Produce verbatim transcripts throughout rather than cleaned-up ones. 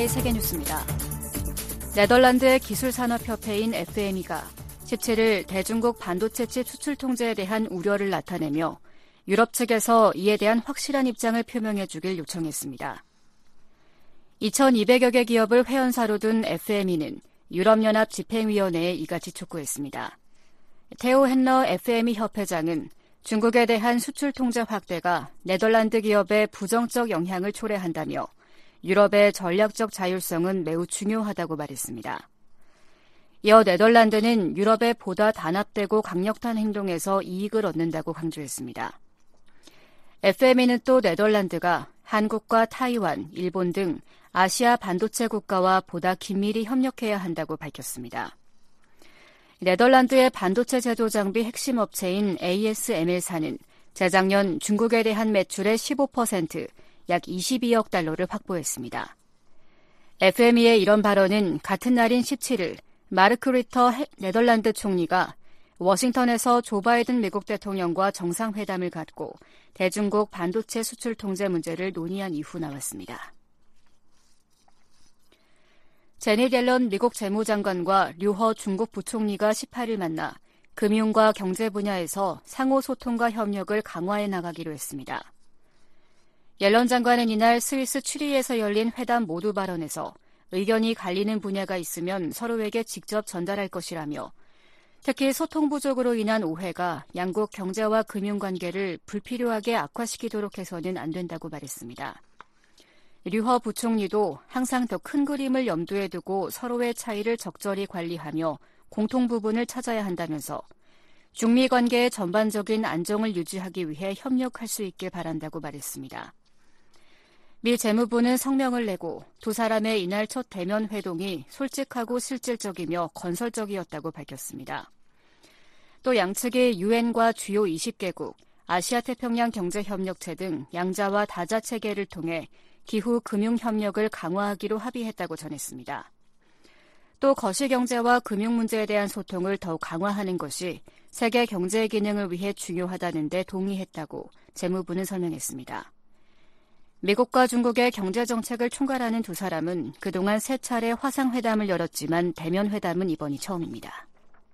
브이오에이 세계뉴스입니다. 네덜란드의 기술산업협회인 에프엠이가 십칠 일 대중국 반도체 칩 수출 통제에 대한 우려를 나타내며 유럽 측에서 이에 대한 확실한 입장을 표명해 주길 요청했습니다. 이천이백여 개 기업을 회원사로 둔 에프엠이는 유럽연합 집행위원회에 이같이 촉구했습니다. 테오 헨러 에프엠이 협회장은 중국에 대한 수출 통제 확대가 네덜란드 기업에 부정적 영향을 초래한다며 유럽의 전략적 자율성은 매우 중요하다고 말했습니다. 이어 네덜란드는 유럽의 보다 단합되고 강력한 행동에서 이익을 얻는다고 강조했습니다. 에프엠이는 또 네덜란드가 한국과 타이완, 일본 등 아시아 반도체 국가와 보다 긴밀히 협력해야 한다고 밝혔습니다. 네덜란드의 반도체 제조 장비 핵심 업체인 에이에스엠엘사는 재작년 중국에 대한 매출의 십오 퍼센트, 약 이십이억 달러를 확보했습니다. 에프엠이의 이런 발언은 같은 날인 십칠 일 마르크 리터 네덜란드 총리가 워싱턴에서 조 바이든 미국 대통령과 정상회담을 갖고 대중국 반도체 수출 통제 문제를 논의한 이후 나왔습니다. 제닛 옐런 미국 재무장관과 류허 중국 부총리가 십팔 일 만나 금융과 경제 분야에서 상호 소통과 협력을 강화해 나가기로 했습니다. 옐런 장관은 이날 스위스 추리히에서 열린 회담 모두 발언에서 의견이 갈리는 분야가 있으면 서로에게 직접 전달할 것이라며 특히 소통 부족으로 인한 오해가 양국 경제와 금융 관계를 불필요하게 악화시키도록 해서는 안 된다고 말했습니다. 류허 부총리도 항상 더 큰 그림을 염두에 두고 서로의 차이를 적절히 관리하며 공통 부분을 찾아야 한다면서 중미 관계의 전반적인 안정을 유지하기 위해 협력할 수 있길 바란다고 말했습니다. 미 재무부는 성명을 내고 두 사람의 이날 첫 대면 회동이 솔직하고 실질적이며 건설적이었다고 밝혔습니다. 또 양측이 유엔과 주요 이십 개국, 아시아태평양 경제협력체 등 양자와 다자 체계를 통해 기후 금융협력을 강화하기로 합의했다고 전했습니다. 또 거시경제와 금융 문제에 대한 소통을 더욱 강화하는 것이 세계 경제 기능을 위해 중요하다는 데 동의했다고 재무부는 설명했습니다. 미국과 중국의 경제정책을 총괄하는 두 사람은 그동안 세 차례 화상회담을 열었지만 대면회담은 이번이 처음입니다.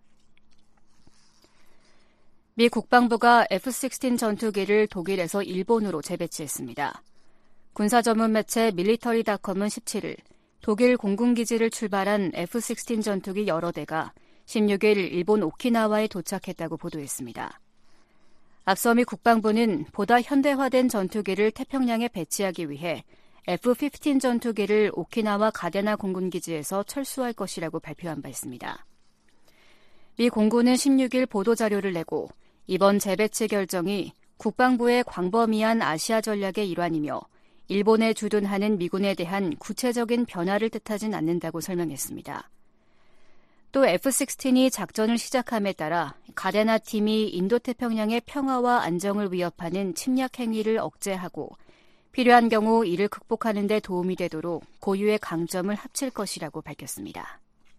미 국방부가 에프 십육 전투기를 독일에서 일본으로 재배치했습니다. 군사 전문 매체 밀리터리닷컴은 십칠 일 독일 공군기지를 출발한 에프 십육 전투기 여러 대가 십육 일 일본 오키나와에 도착했다고 보도했습니다. 앞서 미 국방부는 보다 현대화된 전투기를 태평양에 배치하기 위해 에프 십오 전투기를 오키나와 가데나 공군기지에서 철수할 것이라고 발표한 바 있습니다. 미 공군은 십육 일 보도자료를 내고 이번 재배치 결정이 국방부의 광범위한 아시아 전략의 일환이며 일본에 주둔하는 미군에 대한 구체적인 변화를 뜻하진 않는다고 설명했습니다. 또 에프 십육이 작전을 시작함에 따라 가데나 팀이 인도태평양의 평화와 안정을 위협하는 침략 행위를 억제하고 필요한 경우 이를 극복하는 데 도움이 되도록 고유의 강점을 합칠 것이라고 밝혔습니다.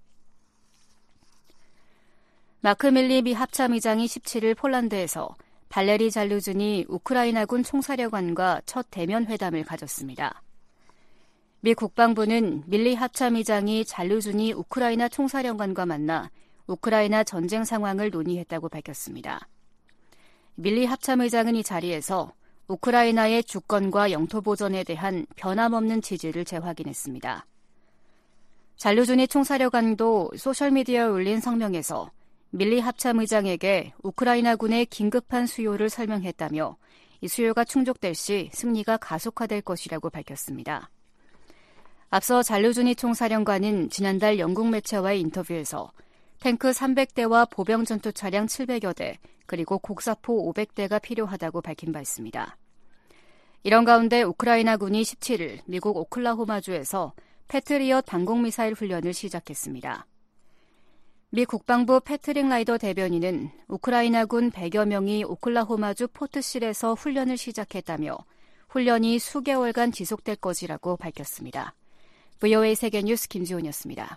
마크 밀리 미 합참의장이 십칠 일 폴란드에서 발레리 잘루즈니 우크라이나군 총사령관과 첫 대면 회담을 가졌습니다. 미 국방부는 밀리 합참의장이 잘루즈니 우크라이나 총사령관과 만나 우크라이나 전쟁 상황을 논의했다고 밝혔습니다. 밀리 합참의장은 이 자리에서 우크라이나의 주권과 영토 보전에 대한 변함없는 지지를 재확인했습니다. 잘루즈니 총사령관도 소셜미디어에 올린 성명에서 밀리 합참의장에게 우크라이나군의 긴급한 수요를 설명했다며 이 수요가 충족될 시 승리가 가속화될 것이라고 밝혔습니다. 앞서 잘루즈니 총사령관은 지난달 영국 매체와의 인터뷰에서 탱크 삼백 대와 보병 전투 차량 칠백여 대 그리고 곡사포 오백 대가 필요하다고 밝힌 바 있습니다. 이런 가운데 우크라이나군이 십칠 일 미국 오클라호마주에서 패트리엇 방공미사일 훈련을 시작했습니다. 미 국방부 패트릭 라이더 대변인은 우크라이나군 백여 명이 오클라호마주 포트실에서 훈련을 시작했다며 훈련이 수개월간 지속될 것이라고 밝혔습니다. 브이오에이 세계뉴스 김지훈이었습니다.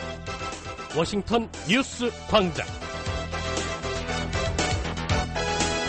워싱턴 뉴스 광장.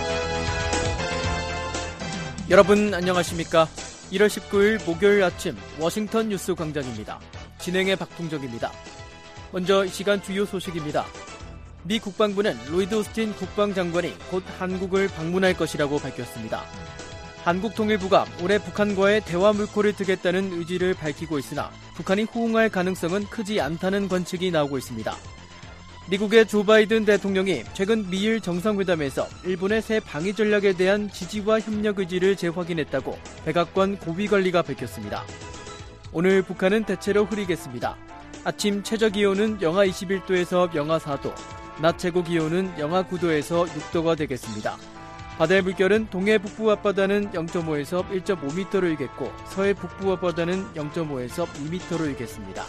여러분 안녕하십니까? 일월 십구일 목요일 아침 워싱턴 뉴스 광장입니다. 진행의 박풍정입니다. 먼저 이 시간 주요 소식입니다. 미 국방부는 로이드 오스틴 국방장관이 곧 한국을 방문할 것이라고 밝혔습니다. 한국통일부가 올해 북한과의 대화 물꼬를 트겠다는 의지를 밝히고 있으나 북한이 호응할 가능성은 크지 않다는 관측이 나오고 있습니다. 미국의 조 바이든 대통령이 최근 미일 정상회담에서 일본의 새 방위 전략에 대한 지지와 협력 의지를 재확인했다고 백악관 고위관리가 밝혔습니다. 오늘 북한은 대체로 흐리겠습니다. 아침 최저기온은 영하 이십일 도에서 영하 사 도, 낮 최고기온은 영하 구 도에서 육 도가 되겠습니다. 바다의 물결은 동해 북부 앞바다는 영 점 오에서 일 점 오 미터로 일겠고 서해 북부 앞바다는 영 점 오에서 이 미터로 일겠습니다.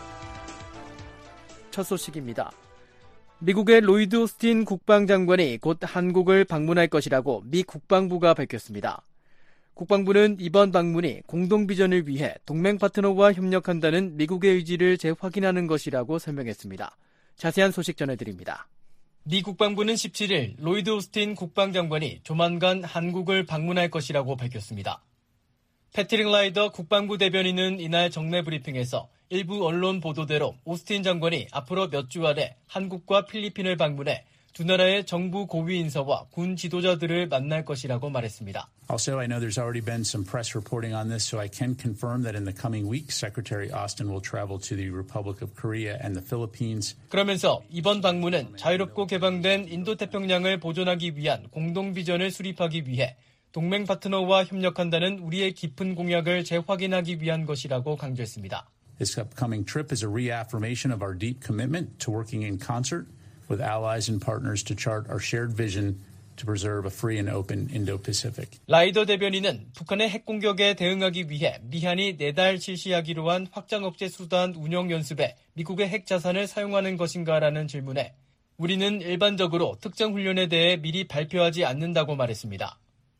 첫 소식입니다. 미국의 로이드 오스틴 국방장관이 곧 한국을 방문할 것이라고 미 국방부가 밝혔습니다. 국방부는 이번 방문이 공동비전을 위해 동맹 파트너와 협력한다는 미국의 의지를 재확인하는 것이라고 설명했습니다. 자세한 소식 전해드립니다. 미 국방부는 십칠일 로이드 오스틴 국방장관이 조만간 한국을 방문할 것이라고 밝혔습니다. 패트릭 라이더 국방부 대변인은 이날 정례 브리핑에서 일부 언론 보도대로 오스틴 장관이 앞으로 몇 주 안에 한국과 필리핀을 방문해 두 나라의 정부 고위 인사와 군 지도자들을 만날 것이라고 말했습니다. Also, I know there's already been some press reporting on this, so I can confirm that in the coming weeks, Secretary Austin will travel to the Republic of Korea and the Philippines. 그러면서 이번 방문은 자유롭고 개방된 인도태평양을 보존하기 위한 공동 비전을 수립하기 위해 동맹 파트너와 협력한다는 우리의 깊은 공약을 재확인하기 위한 것이라고 강조했습니다. This upcoming trip is a reaffirmation of our deep commitment to working in concert with allies and partners to chart our shared vision to preserve a free and open Indo-Pacific. 라이더 대변인은 북한의 핵 공격에 대응하기 위해 미한이 내달 실시하기로 한 확장 억제 수단 운영 연습에 미국의 핵 자산을 사용하는 것인가라는 질문에 우리는 일반적으로 특정 훈련에 대해 미리 발표하지 않는다고 말했습니다.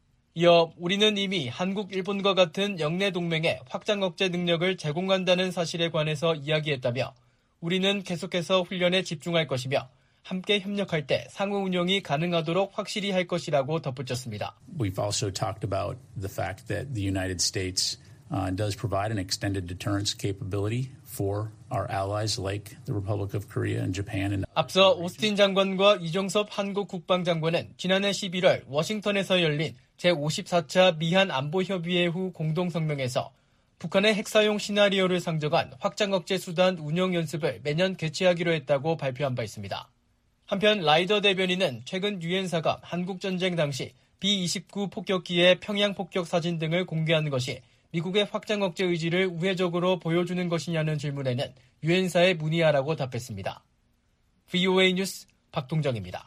이어 우리는 이미 한국, 일본과 같은 영내 동맹에 확장 억제 능력을 제공한다는 사실에 관해서 이야기했다며 우리는 계속해서 훈련에 집중할 것이며 함께 협력할 때 상호 운영이 가능하도록 확실히 할 것이라고 덧붙였습니다. We've also talked about the fact that the United States uh, does provide an extended deterrence capability for our allies like the Republic of Korea and Japan. And 앞서 오스틴 장관과 이종섭 한국 국방장관은 지난해 십일월 워싱턴에서 열린 제오십사 차 미한 안보협의회 후 공동성명에서 북한의 핵사용 시나리오를 상정한 확장 억제 수단 운영 연습을 매년 개최하기로 했다고 발표한 바 있습니다. 한편 라이더 대변인은 최근 유엔사가 한국전쟁 당시 비 이십구 폭격기의 평양 폭격 사진 등을 공개한 것이 미국의 확장 억제 의지를 우회적으로 보여주는 것이냐는 질문에는 유엔사에 문의하라고 답했습니다. 브이오에이 뉴스 박동정입니다.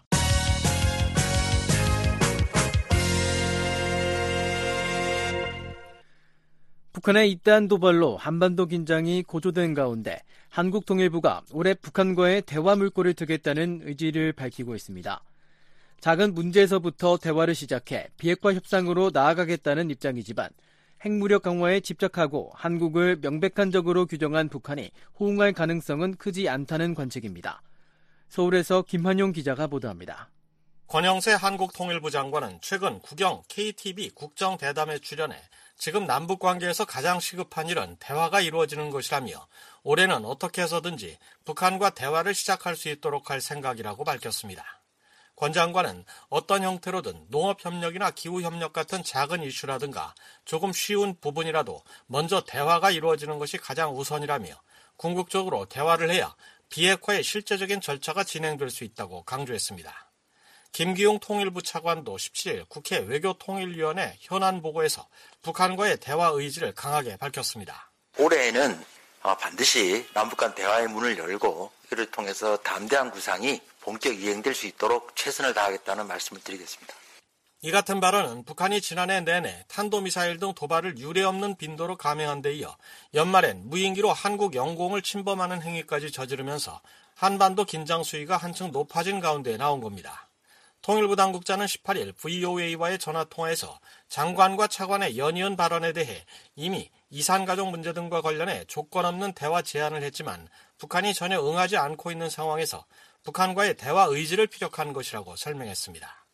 북한의 잇따른 도발로 한반도 긴장이 고조된 가운데 한국통일부가 올해 북한과의 대화 물꼬를 트겠다는 의지를 밝히고 있습니다. 작은 문제에서부터 대화를 시작해 비핵화 협상으로 나아가겠다는 입장이지만 핵무력 강화에 집착하고 한국을 명백한적으로 규정한 북한이 호응할 가능성은 크지 않다는 관측입니다. 서울에서 김환용 기자가 보도합니다. 권영세 한국통일부 장관은 최근 국영 케이티비 국정대담에 출연해 지금 남북관계에서 가장 시급한 일은 대화가 이루어지는 것이라며 올해는 어떻게 해서든지 북한과 대화를 시작할 수 있도록 할 생각이라고 밝혔습니다. 권 장관은 어떤 형태로든 농업협력이나 기후협력 같은 작은 이슈라든가 조금 쉬운 부분이라도 먼저 대화가 이루어지는 것이 가장 우선이라며 궁극적으로 대화를 해야 비핵화의 실제적인 절차가 진행될 수 있다고 강조했습니다. 김기용 통일부 차관도 십칠일 국회 외교통일위원회 현안 보고에서 북한과의 대화 의지를 강하게 밝혔습니다. 올해에는 반드시 남북 간 대화의 문을 열고 이를 통해서 담대한 구상이 본격 이행될 수 있도록 최선을 다하겠다는 말씀을 드리겠습니다. 이 같은 발언은 북한이 지난해 내내 탄도미사일 등 도발을 유례없는 빈도로 감행한 데 이어 연말엔 무인기로 한국 영공을 침범하는 행위까지 저지르면서 한반도 긴장 수위가 한층 높아진 가운데 나온 겁니다. 통일부 당국자는 십팔일 브이오에이와의 전화통화에서 장관과 차관의 연이은 발언에 대해 이미 이산가족 문제 등과 관련해 조건 없는 대화 제안을 했지만 북한이 전혀 응하지 않고 있는 상황에서 북한과의 대화 의지를 피력한 것이라고 설명했습니다.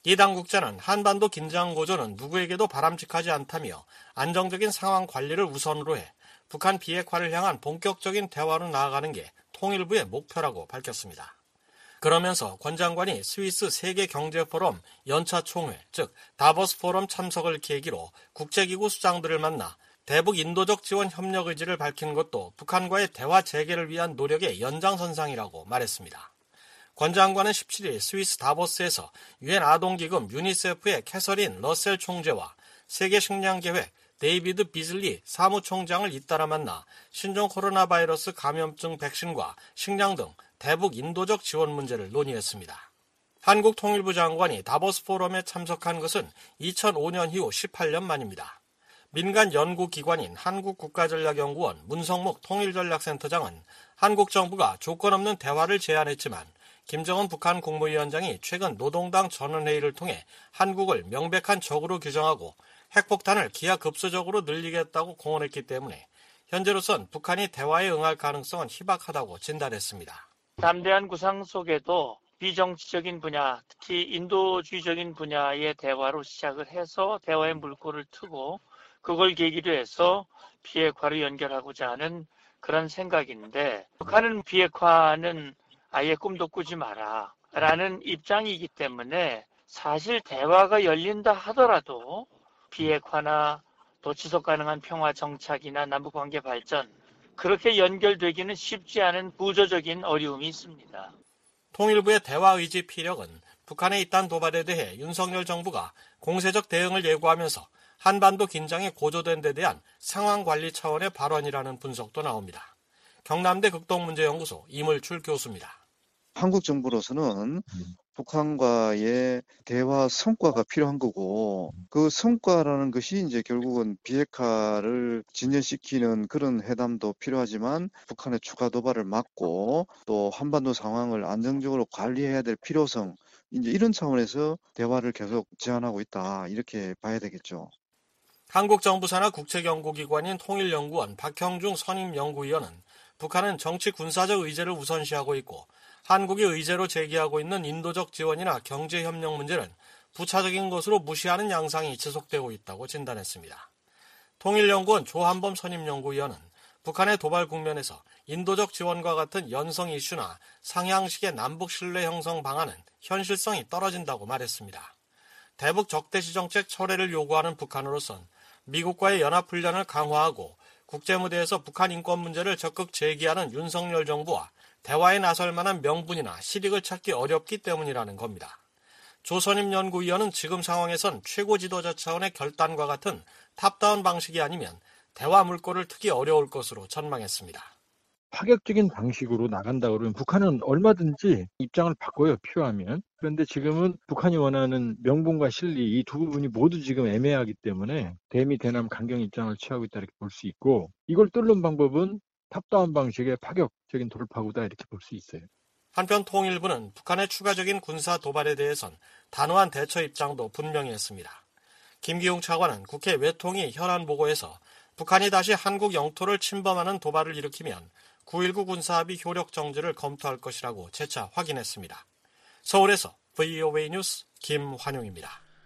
이 당국자는 한반도 긴장 고조는 누구에게도 바람직하지 않다며 안정적인 상황 관리를 우선으로 해 북한 비핵화를 향한 본격적인 대화로 나아가는 게 통일부의 목표라고 밝혔습니다. 그러면서 권 장관이 스위스 세계경제포럼 연차 총회, 즉 다보스 포럼 참석을 계기로 국제기구 수장들을 만나 대북 인도적 지원 협력 의지를 밝힌 것도 북한과의 대화 재개를 위한 노력의 연장선상이라고 말했습니다. 권 장관은 십칠 일 스위스 다보스에서 유엔 아동기금 유니세프의 캐서린 러셀 총재와 세계식량계획 데이비드 비즐리 사무총장을 잇따라 만나 신종 코로나 바이러스 감염증 백신과 식량 등 대북 인도적 지원 문제를 논의했습니다. 한국 통일부 장관이 다보스 포럼에 참석한 것은 이천오 년 이후 십팔 년 만입니다. 민간 연구기관인 한국국가전략연구원 문성목 통일전략센터장은 한국 정부가 조건 없는 대화를 제안했지만 김정은 북한 국무위원장이 최근 노동당 전원회의를 통해 한국을 명백한 적으로 규정하고 핵폭탄을 기하급수적으로 늘리겠다고 공언했기 때문에 현재로선 북한이 대화에 응할 가능성은 희박하다고 진단했습니다. 담대한 구상 속에도 비정치적인 분야, 특히 인도주의적인 분야의 대화로 시작을 해서 대화의 물꼬를 트고 그걸 계기로 해서 비핵화로 연결하고자 하는 그런 생각인데 북한은 비핵화는 아예 꿈도 꾸지 마라 라는 입장이기 때문에 사실 대화가 열린다 하더라도 비핵화나 또 지속 가능한 평화 정착이나 남북관계 발전 그렇게 연결되기는 쉽지 않은 구조적인 어려움이 있습니다. 통일부의 대화 의지 피력은 북한의 잇단 도발에 대해 윤석열 정부가 공세적 대응을 예고하면서 한반도 긴장이 고조된 데 대한 상황관리 차원의 발언이라는 분석도 나옵니다. 경남대 극동문제연구소 이물출 교수입니다. 한국 정부로서는 북한과의 대화 성과가 필요한 거고 그 성과라는 것이 이제 결국은 비핵화를 진전시키는 그런 회담도 필요하지만 북한의 추가 도발을 막고 또 한반도 상황을 안정적으로 관리해야 될 필요성 이제 이런 차원에서 대화를 계속 제안하고 있다 이렇게 봐야 되겠죠. 한국 정부 산하 국책연구기관인 통일연구원 박형중 선임연구위원은 북한은 정치 군사적 의제를 우선시하고 있고 한국이 의제로 제기하고 있는 인도적 지원이나 경제협력 문제는 부차적인 것으로 무시하는 양상이 지속되고 있다고 진단했습니다. 통일연구원 조한범 선임연구위원은 북한의 도발 국면에서 인도적 지원과 같은 연성 이슈나 상향식의 남북 신뢰 형성 방안은 현실성이 떨어진다고 말했습니다. 대북 적대시 정책 철회를 요구하는 북한으로선 미국과의 연합훈련을 강화하고 국제무대에서 북한 인권 문제를 적극 제기하는 윤석열 정부와 대화에 나설 만한 명분이나 실익을 찾기 어렵기 때문이라는 겁니다. 조선임 연구위원은 지금 상황에선 최고 지도자 차원의 결단과 같은 탑다운 방식이 아니면 대화 물꼬를 트기 어려울 것으로 전망했습니다. 파격적인 방식으로 나간다 그러면 북한은 얼마든지 입장을 바꿔요, 필요하면. 그런데 지금은 북한이 원하는 명분과 실리 이 두 부분이 모두 지금 애매하기 때문에 대미 대남 강경 입장을 취하고 있다 이렇게 볼 수 있고 이걸 뚫는 방법은 탑다운 방식의 파격적인 돌파구다 이렇게 볼 수 있어요. 한편 통일부는 북한의 추가적인 군사 도발에 대해선 단호한 대처 입장도 분명히 했습니다. 김기웅 차관은 국회 외통위 현안 보고에서 북한이 다시 한국 영토를 침범하는 도발을 일으키면 구일구 군사합의 효력 정지를 검토할 것이라고 재차 확인했습니다. 서울에서 브이오에이 뉴스 김환용입니다.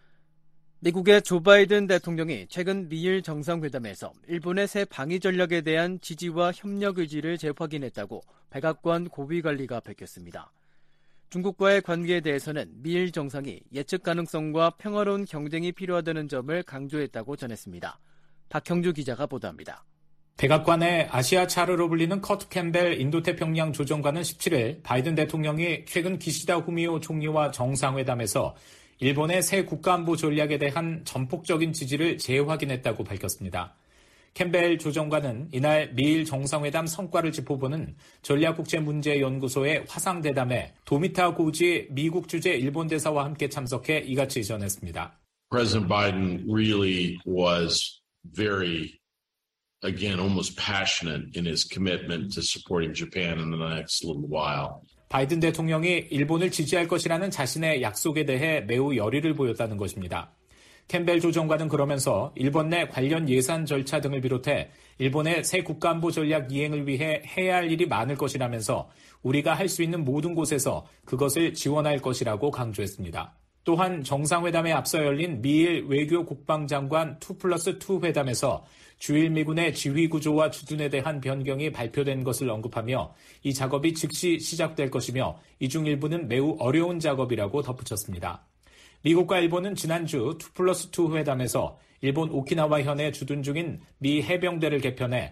미국의 조 바이든 대통령이 최근 미일 정상회담에서 일본의 새 방위 전략에 대한 지지와 협력 의지를 재확인했다고 백악관 고위관리가 밝혔습니다. 중국과의 관계에 대해서는 미일 정상이 예측 가능성과 평화로운 경쟁이 필요하다는 점을 강조했다고 전했습니다. 박형주 기자가 보도합니다. 백악관의 아시아 차르로 불리는 커트 캠벨 인도태평양 조정관은 십칠 일 바이든 대통령이 최근 기시다 후미오 총리와 정상회담에서 일본의 새 국가안보 전략에 대한 전폭적인 지지를 재확인했다고 밝혔습니다. 캠벨 조정관은 이날 미일 정상회담 성과를 짚어보는 전략국제문제연구소의 화상대담에 도미타 고지 미국 주재 일본 대사와 함께 참석해 이같이 전했습니다. President Biden really was very again, almost passionate in his commitment to supporting Japan in the next little while. 바이든 대통령이 일본을 지지할 것이라는 자신의 약속에 대해 매우 열의를 보였다는 것입니다. 캠벨 조정관은 그러면서 일본 내 관련 예산 절차 등을 비롯해 일본의 새 국가안보 전략 이행을 위해 해야 할 일이 많을 것이라면서 우리가 할 수 있는 모든 곳에서 그것을 지원할 것이라고 강조했습니다. 또한 정상회담에 앞서 열린 미일 외교 국방장관 투 플러스 투 회담에서 주일 미군의 지휘 구조와 주둔에 대한 변경이 발표된 것을 언급하며 이 작업이 즉시 시작될 것이며 이 중 일부는 매우 어려운 작업이라고 덧붙였습니다. 미국과 일본은 지난주 투 플러스 투 회담에서 일본 오키나와현에 주둔 중인 미 해병대를 개편해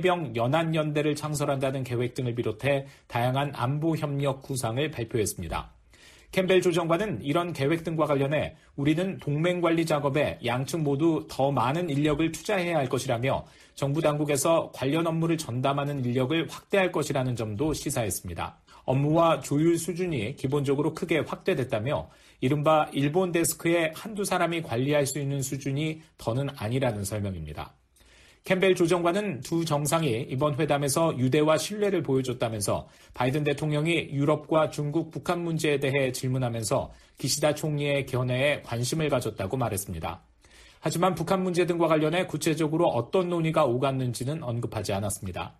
해병연합연대를 창설한다는 계획 등을 비롯해 다양한 안보협력 구상을 발표했습니다. 캠벨 조정관은 이런 계획 등과 관련해 우리는 동맹관리 작업에 양측 모두 더 많은 인력을 투자해야 할 것이라며 정부 당국에서 관련 업무를 전담하는 인력을 확대할 것이라는 점도 시사했습니다. 업무와 조율 수준이 기본적으로 크게 확대됐다며 이른바 일본 데스크에 한두 사람이 관리할 수 있는 수준이 더는 아니라는 설명입니다. 캠벨 조정관은 두 정상이 이번 회담에서 유대와 신뢰를 보여줬다면서 바이든 대통령이 유럽과 중국, 북한 문제에 대해 질문하면서 기시다 총리의 견해에 관심을 가졌다고 말했습니다. 하지만 북한 문제 등과 관련해 구체적으로 어떤 논의가 오갔는지는 언급하지 않았습니다.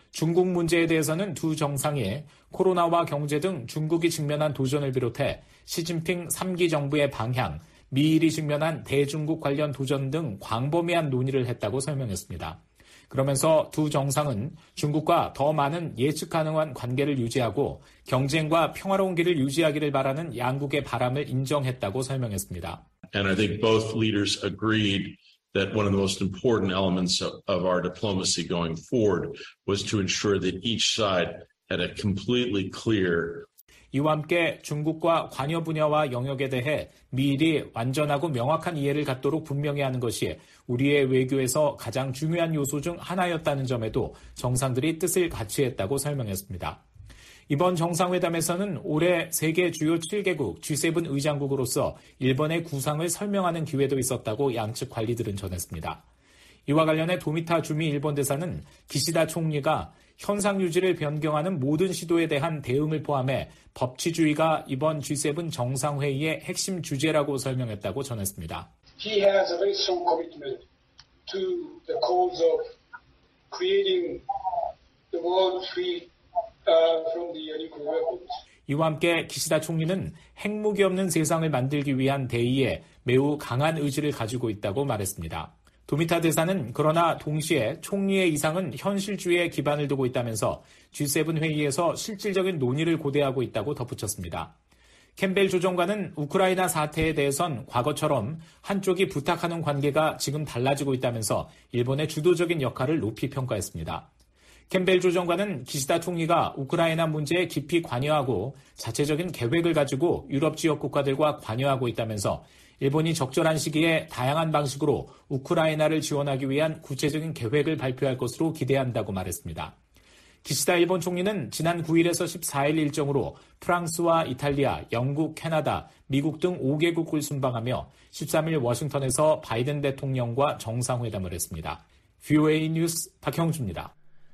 중국 문제에 대해서는 두 정상이 코로나와 경제 등 중국이 직면한 도전을 비롯해 시진핑 삼 기 정부의 방향, 미일이 직면한 대중국 관련 도전 등 광범위한 논의를 했다고 설명했습니다. 그러면서 두 정상은 중국과 더 많은 예측 가능한 관계를 유지하고 경쟁과 평화로운 길을 유지하기를 바라는 양국의 바람을 인정했다고 설명했습니다. And I think both leaders agreed that one of the most important elements of, of our diplomacy going forward was to ensure that each side had a completely clear 이와 함께 중국과 관여 분야와 영역에 대해 미일이 완전하고 명확한 이해를 갖도록 분명히 하는 것이 우리의 외교에서 가장 중요한 요소 중 하나였다는 점에도 정상들이 뜻을 같이 했다고 설명했습니다. 이번 정상회담에서는 올해 세계 주요 칠 개국 지 세븐 의장국으로서 일본의 구상을 설명하는 기회도 있었다고 양측 관리들은 전했습니다. 이와 관련해 도미타 주미 일본 대사는 기시다 총리가 현상 유지를 변경하는 모든 시도에 대한 대응을 포함해 법치주의가 이번 지 세븐 정상회의의 핵심 주제라고 설명했다고 전했습니다. He has a very strong commitment to the cause of creating the world free uh, from the nuclear weapons. 이와 함께 기시다 총리는 핵무기 없는 세상을 만들기 위한 대의에 매우 강한 의지를 가지고 있다고 말했습니다. 도미타 대사는 그러나 동시에 총리의 이상은 현실주의에 기반을 두고 있다면서 지 세븐 회의에서 실질적인 논의를 고대하고 있다고 덧붙였습니다. 캠벨 조정관은 우크라이나 사태에 대해선 과거처럼 한쪽이 부탁하는 관계가 지금 달라지고 있다면서 일본의 주도적인 역할을 높이 평가했습니다. 캠벨 조정관은 기시다 총리가 우크라이나 문제에 깊이 관여하고 자체적인 계획을 가지고 유럽 지역 국가들과 관여하고 있다면서 일본이 적절한 시기에 다양한 방식으로 우크라이나를 지원하기 위한 구체적인 계획을 발표할 것으로 기대한다고 말했습니다. 기시다 일본 총리는 지난 구 일에서 십사 일 일정으로 프랑스와 이탈리아, 영국, 캐나다, 미국 등 오 개국을 순방하며 십삼 일 워싱턴에서 바이든 대통령과 정상회담을 했습니다. 브이오에이 뉴스 박형주입니다.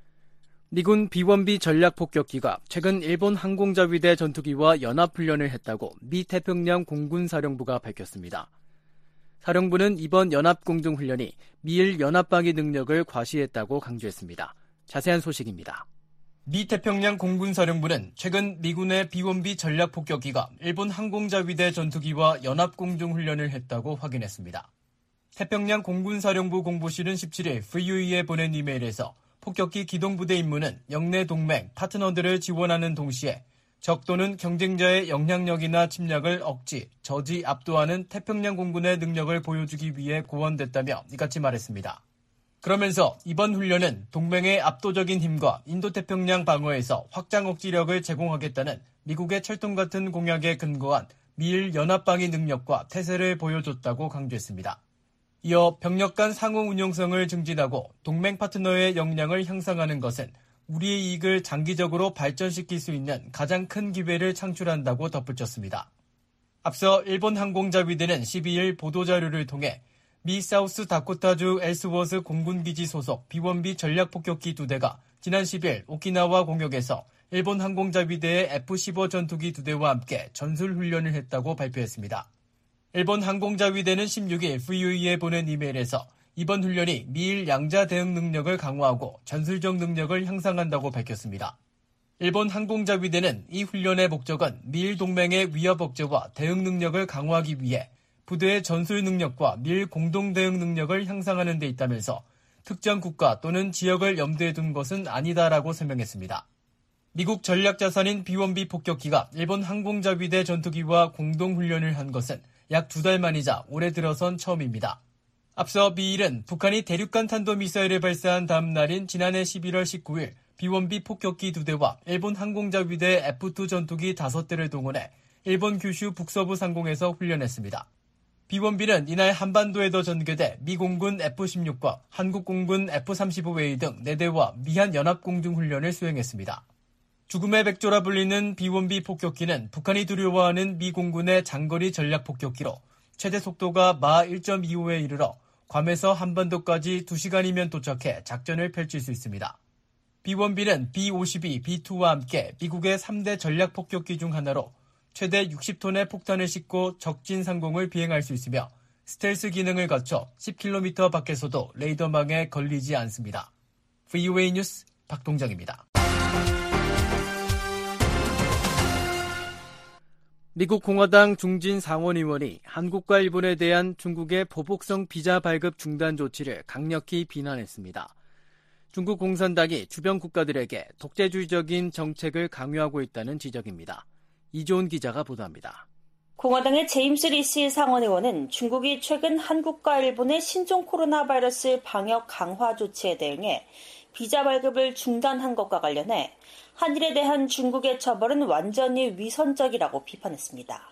미군 비원비 전략폭격기가 최근 일본 항공자위대 전투기와 연합훈련을 했다고 미 태평양 공군사령부가 밝혔습니다. 사령부는 이번 연합공중훈련이 미일 연합방위 능력을 과시했다고 강조했습니다. 자세한 소식입니다. 미 태평양 공군사령부는 최근 미군의 비원비 전략폭격기가 일본 항공자위대 전투기와 연합공중훈련을 했다고 확인했습니다. 태평양 공군사령부 공보실은 십칠 일 브이오이에 보낸 이메일에서 폭격기 기동부대 임무는 영내 동맹, 파트너들을 지원하는 동시에 적 또는 경쟁자의 영향력이나 침략을 억지, 저지, 압도하는 태평양 공군의 능력을 보여주기 위해 고안됐다며 이같이 말했습니다. 그러면서 이번 훈련은 동맹의 압도적인 힘과 인도태평양 방어에서 확장 억지력을 제공하겠다는 미국의 철통 같은 공약에 근거한 미일 연합방위 능력과 태세를 보여줬다고 강조했습니다. 이어 병력 간 상호 운용성을 증진하고 동맹 파트너의 역량을 향상하는 것은 우리의 이익을 장기적으로 발전시킬 수 있는 가장 큰 기회를 창출한다고 덧붙였습니다. 앞서 일본 항공자위대는 십이 일 보도자료를 통해 미 사우스 다코타주 엘스워스 공군기지 소속 비원비 전략폭격기 두 대가 지난 십 일 오키나와 공역에서 일본 항공자위대의 에프 십오 전투기 두 대와 함께 전술훈련을 했다고 발표했습니다. 일본 항공자위대는 십육 일 브이오이에 보낸 이메일에서 이번 훈련이 미일 양자 대응 능력을 강화하고 전술적 능력을 향상한다고 밝혔습니다. 일본 항공자위대는 이 훈련의 목적은 미일 동맹의 위협 억제와 대응 능력을 강화하기 위해 부대의 전술 능력과 미일 공동 대응 능력을 향상하는 데 있다면서 특정 국가 또는 지역을 염두에 둔 것은 아니다라고 설명했습니다. 미국 전략자산인 비원비 폭격기가 일본 항공자위대 전투기와 공동훈련을 한 것은 약 두 달 만이자 올해 들어선 처음입니다. 앞서 미일은 북한이 대륙간 탄도미사일을 발사한 다음 날인 지난해 십일월 십구일 비원비 폭격기 두 대와 일본 항공자위대 에프 투 전투기 다섯 대를 동원해 일본 규슈 북서부 상공에서 훈련했습니다. 비원비는 이날 한반도에도 전개돼 미 공군 에프 십육과 한국 공군 에프 삼십오 웨이 등 네 대와 미한 연합공중훈련을 수행했습니다. 죽음의 백조라 불리는 비원비 폭격기는 북한이 두려워하는 미 공군의 장거리 전략 폭격기로 최대 속도가 마 일 점 이오에 이르러 괌에서 한반도까지 두 시간이면 도착해 작전을 펼칠 수 있습니다. 비원비는 비 오십이, 비 투와 함께 미국의 삼 대 전략 폭격기 중 하나로 최대 육십 톤의 폭탄을 싣고 적진 상공을 비행할 수 있으며 스텔스 기능을 갖춰 십 킬로미터 밖에서도 레이더망에 걸리지 않습니다. 브이오에이 뉴스 박동정입니다. 미국 공화당 중진 상원의원이 한국과 일본에 대한 중국의 보복성 비자 발급 중단 조치를 강력히 비난했습니다. 중국 공산당이 주변 국가들에게 독재주의적인 정책을 강요하고 있다는 지적입니다. 이조은 기자가 보도합니다. 공화당의 제임스 리시 상원의원은 중국이 최근 한국과 일본의 신종 코로나 바이러스 방역 강화 조치에 대응해 비자 발급을 중단한 것과 관련해 한일에 대한 중국의 처벌은 완전히 위선적이라고 비판했습니다.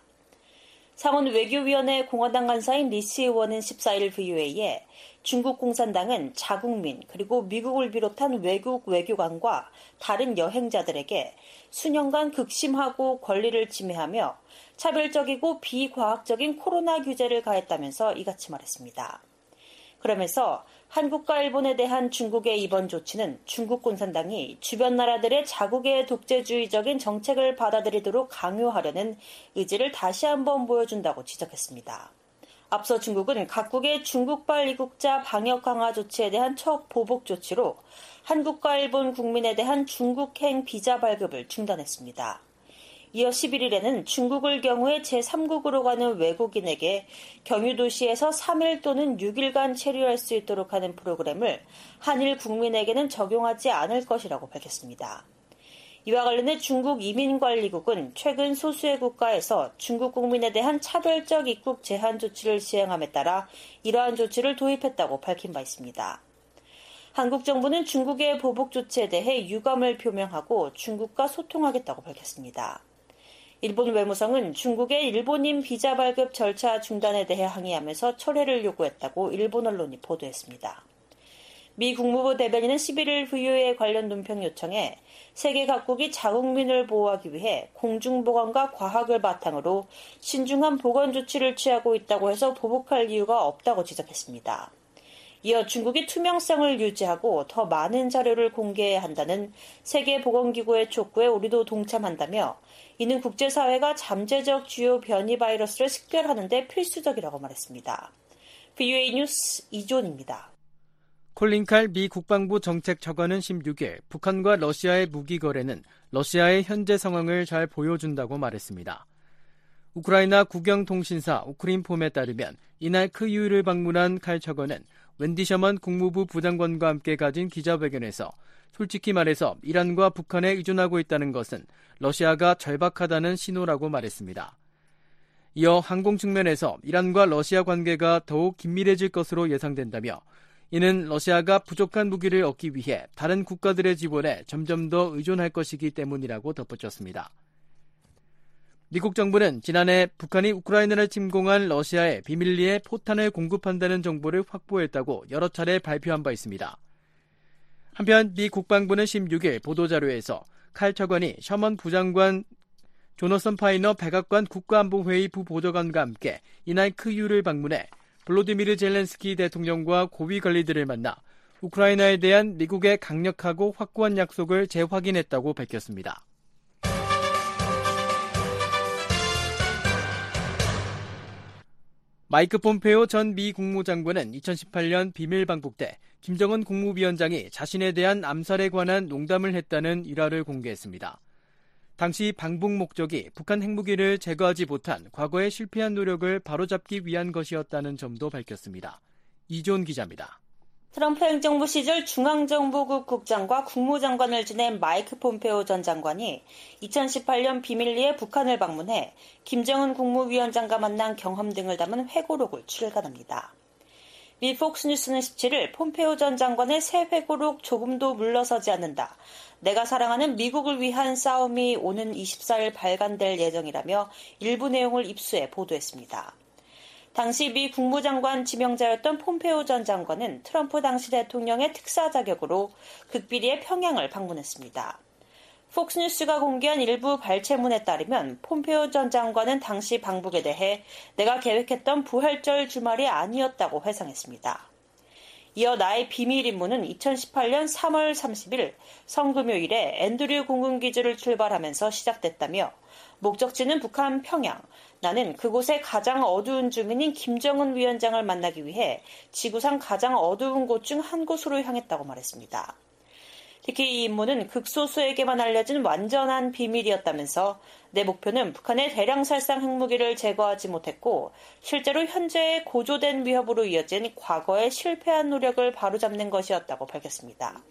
상원 외교위원회 공화당 간사인 리시 의원은 십사일 브이오에이에 중국 공산당은 자국민 그리고 미국을 비롯한 외국 외교관과 다른 여행자들에게 수년간 극심하고 권리를 침해하며 차별적이고 비과학적인 코로나 규제를 가했다면서 이같이 말했습니다. 그러면서 한국과 일본에 대한 중국의 이번 조치는 중국 공산당이 주변 나라들의 자국의 독재주의적인 정책을 받아들이도록 강요하려는 의지를 다시 한번 보여준다고 지적했습니다. 앞서 중국은 각국의 중국발 입국자 방역 강화 조치에 대한 첫 보복 조치로 한국과 일본 국민에 대한 중국행 비자 발급을 중단했습니다. 이어 십일일에는 중국을 경우에 제삼국으로 가는 외국인에게 경유도시에서 삼 일 또는 육 일간 체류할 수 있도록 하는 프로그램을 한일 국민에게는 적용하지 않을 것이라고 밝혔습니다. 이와 관련해 중국 이민관리국은 최근 소수의 국가에서 중국 국민에 대한 차별적 입국 제한 조치를 시행함에 따라 이러한 조치를 도입했다고 밝힌 바 있습니다. 한국 정부는 중국의 보복 조치에 대해 유감을 표명하고 중국과 소통하겠다고 밝혔습니다. 일본 외무성은 중국의 일본인 비자 발급 절차 중단에 대해 항의하면서 철회를 요구했다고 일본 언론이 보도했습니다. 미 국무부 대변인은 십일일 브이오에이 관련 논평 요청에 세계 각국이 자국민을 보호하기 위해 공중보건과 과학을 바탕으로 신중한 보건 조치를 취하고 있다고 해서 보복할 이유가 없다고 지적했습니다. 이어 중국이 투명성을 유지하고 더 많은 자료를 공개해야 한다는 세계보건기구의 촉구에 우리도 동참한다며 이는 국제사회가 잠재적 주요 변이 바이러스를 식별하는 데 필수적이라고 말했습니다. 브이오에이 뉴스 이존입니다. 콜린 칼 미 국방부 정책차관은 십육일 북한과 러시아의 무기 거래는 러시아의 현재 상황을 잘 보여준다고 말했습니다. 우크라이나 국영통신사 우크린폼에 따르면 이날 크이우를 방문한 칼 차관은 웬디 셔먼 국무부 부장관과 함께 가진 기자회견에서 솔직히 말해서 이란과 북한에 의존하고 있다는 것은 러시아가 절박하다는 신호라고 말했습니다. 이어 항공 측면에서 이란과 러시아 관계가 더욱 긴밀해질 것으로 예상된다며 이는 러시아가 부족한 무기를 얻기 위해 다른 국가들의 지원에 점점 더 의존할 것이기 때문이라고 덧붙였습니다. 미국 정부는 지난해 북한이 우크라이나를 침공한 러시아에 비밀리에 포탄을 공급한다는 정보를 확보했다고 여러 차례 발표한 바 있습니다. 한편 미 국방부는 십육일 보도자료에서 칼 차관이 셔먼 부장관 조너선 파이너 백악관 국가안보회의 부보좌관과 함께 이날 크이우를 방문해 볼로디미르 젤렌스키 대통령과 고위 관리들을 만나 우크라이나에 대한 미국의 강력하고 확고한 약속을 재확인했다고 밝혔습니다. 마이크 폼페오 전 미 국무장관은 이천십팔년 비밀 방북 때 김정은 국무위원장이 자신에 대한 암살에 관한 농담을 했다는 일화를 공개했습니다. 당시 방북 목적이 북한 핵무기를 제거하지 못한 과거의 실패한 노력을 바로잡기 위한 것이었다는 점도 밝혔습니다. 이존 기자입니다. 트럼프 행정부 시절 중앙정보국 국장과 국무장관을 지낸 마이크 폼페오 전 장관이 이천십팔 년 비밀리에 북한을 방문해 김정은 국무위원장과 만난 경험 등을 담은 회고록을 출간합니다. 미 폭스뉴스는 십칠 일 폼페오 전 장관의 새 회고록 조금도 물러서지 않는다. 내가 사랑하는 미국을 위한 싸움이 오는 이십사 일 발간될 예정이라며 일부 내용을 입수해 보도했습니다. 당시 미 국무장관 지명자였던 폼페오 전 장관은 트럼프 당시 대통령의 특사 자격으로 극비리에 평양을 방문했습니다. 폭스뉴스가 공개한 일부 발췌문에 따르면 폼페오 전 장관은 당시 방북에 대해 내가 계획했던 부활절 주말이 아니었다고 회상했습니다. 이어 나의 비밀 임무는 이천십팔 년 삼월 삼십일 성금요일에 앤드류 공군기지를 출발하면서 시작됐다며 목적지는 북한 평양, 나는 그곳의 가장 어두운 주민인 김정은 위원장을 만나기 위해 지구상 가장 어두운 곳 중 한 곳으로 향했다고 말했습니다. 특히 이 임무는 극소수에게만 알려진 완전한 비밀이었다면서 내 목표는 북한의 대량 살상 핵무기를 제거하지 못했고 실제로 현재의 고조된 위협으로 이어진 과거의 실패한 노력을 바로잡는 것이었다고 밝혔습니다.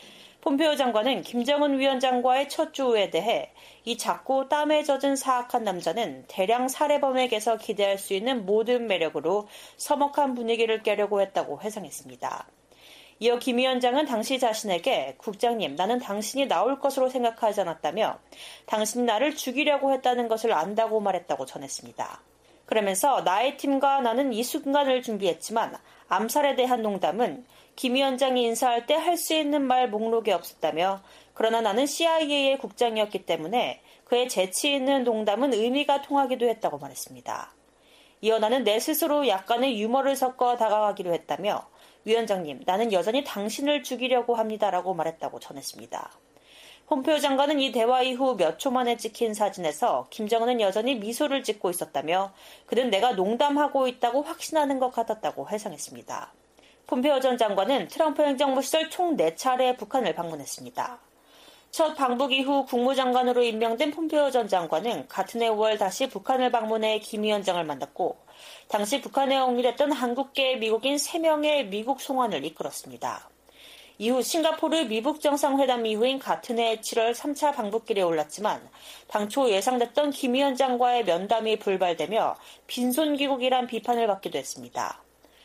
폼페오 장관은 김정은 위원장과의 첫 주호에 대해 이 작고 땀에 젖은 사악한 남자는 대량 살해범에게서 기대할 수 있는 모든 매력으로 서먹한 분위기를 깨려고 했다고 회상했습니다. 이어 김 위원장은 당시 자신에게 국장님, 나는 당신이 나올 것으로 생각하지 않았다며 당신이 나를 죽이려고 했다는 것을 안다고 말했다고 전했습니다. 그러면서 나의 팀과 나는 이 순간을 준비했지만 암살에 대한 농담은 김 위원장이 인사할 때 할 수 있는 말 목록에 없었다며 그러나 나는 씨아이에이의 국장이었기 때문에 그의 재치 있는 농담은 의미가 통하기도 했다고 말했습니다. 이어 나는 내 스스로 약간의 유머를 섞어 다가가기로 했다며 위원장님, 나는 여전히 당신을 죽이려고 합니다라고 말했다고 전했습니다. 폼페오 장관은 이 대화 이후 몇 초 만에 찍힌 사진에서 김정은은 여전히 미소를 짓고 있었다며 그는 내가 농담하고 있다고 확신하는 것 같았다고 회상했습니다. 폼페오 전 장관은 트럼프 행정부 시절 총 네 차례 북한을 방문했습니다. 첫 방북 이후 국무장관으로 임명된 폼페오 전 장관은 같은 해 오월 다시 북한을 방문해 김 위원장을 만났고 당시 북한에 억류됐던 한국계 미국인 세 명의 미국 송환을 이끌었습니다. 이후 싱가포르 미북 정상회담 이후인 같은 해 칠월 삼 차 방북길에 올랐지만 당초 예상됐던 김 위원장과의 면담이 불발되며 빈손 귀국이란 비판을 받기도 했습니다.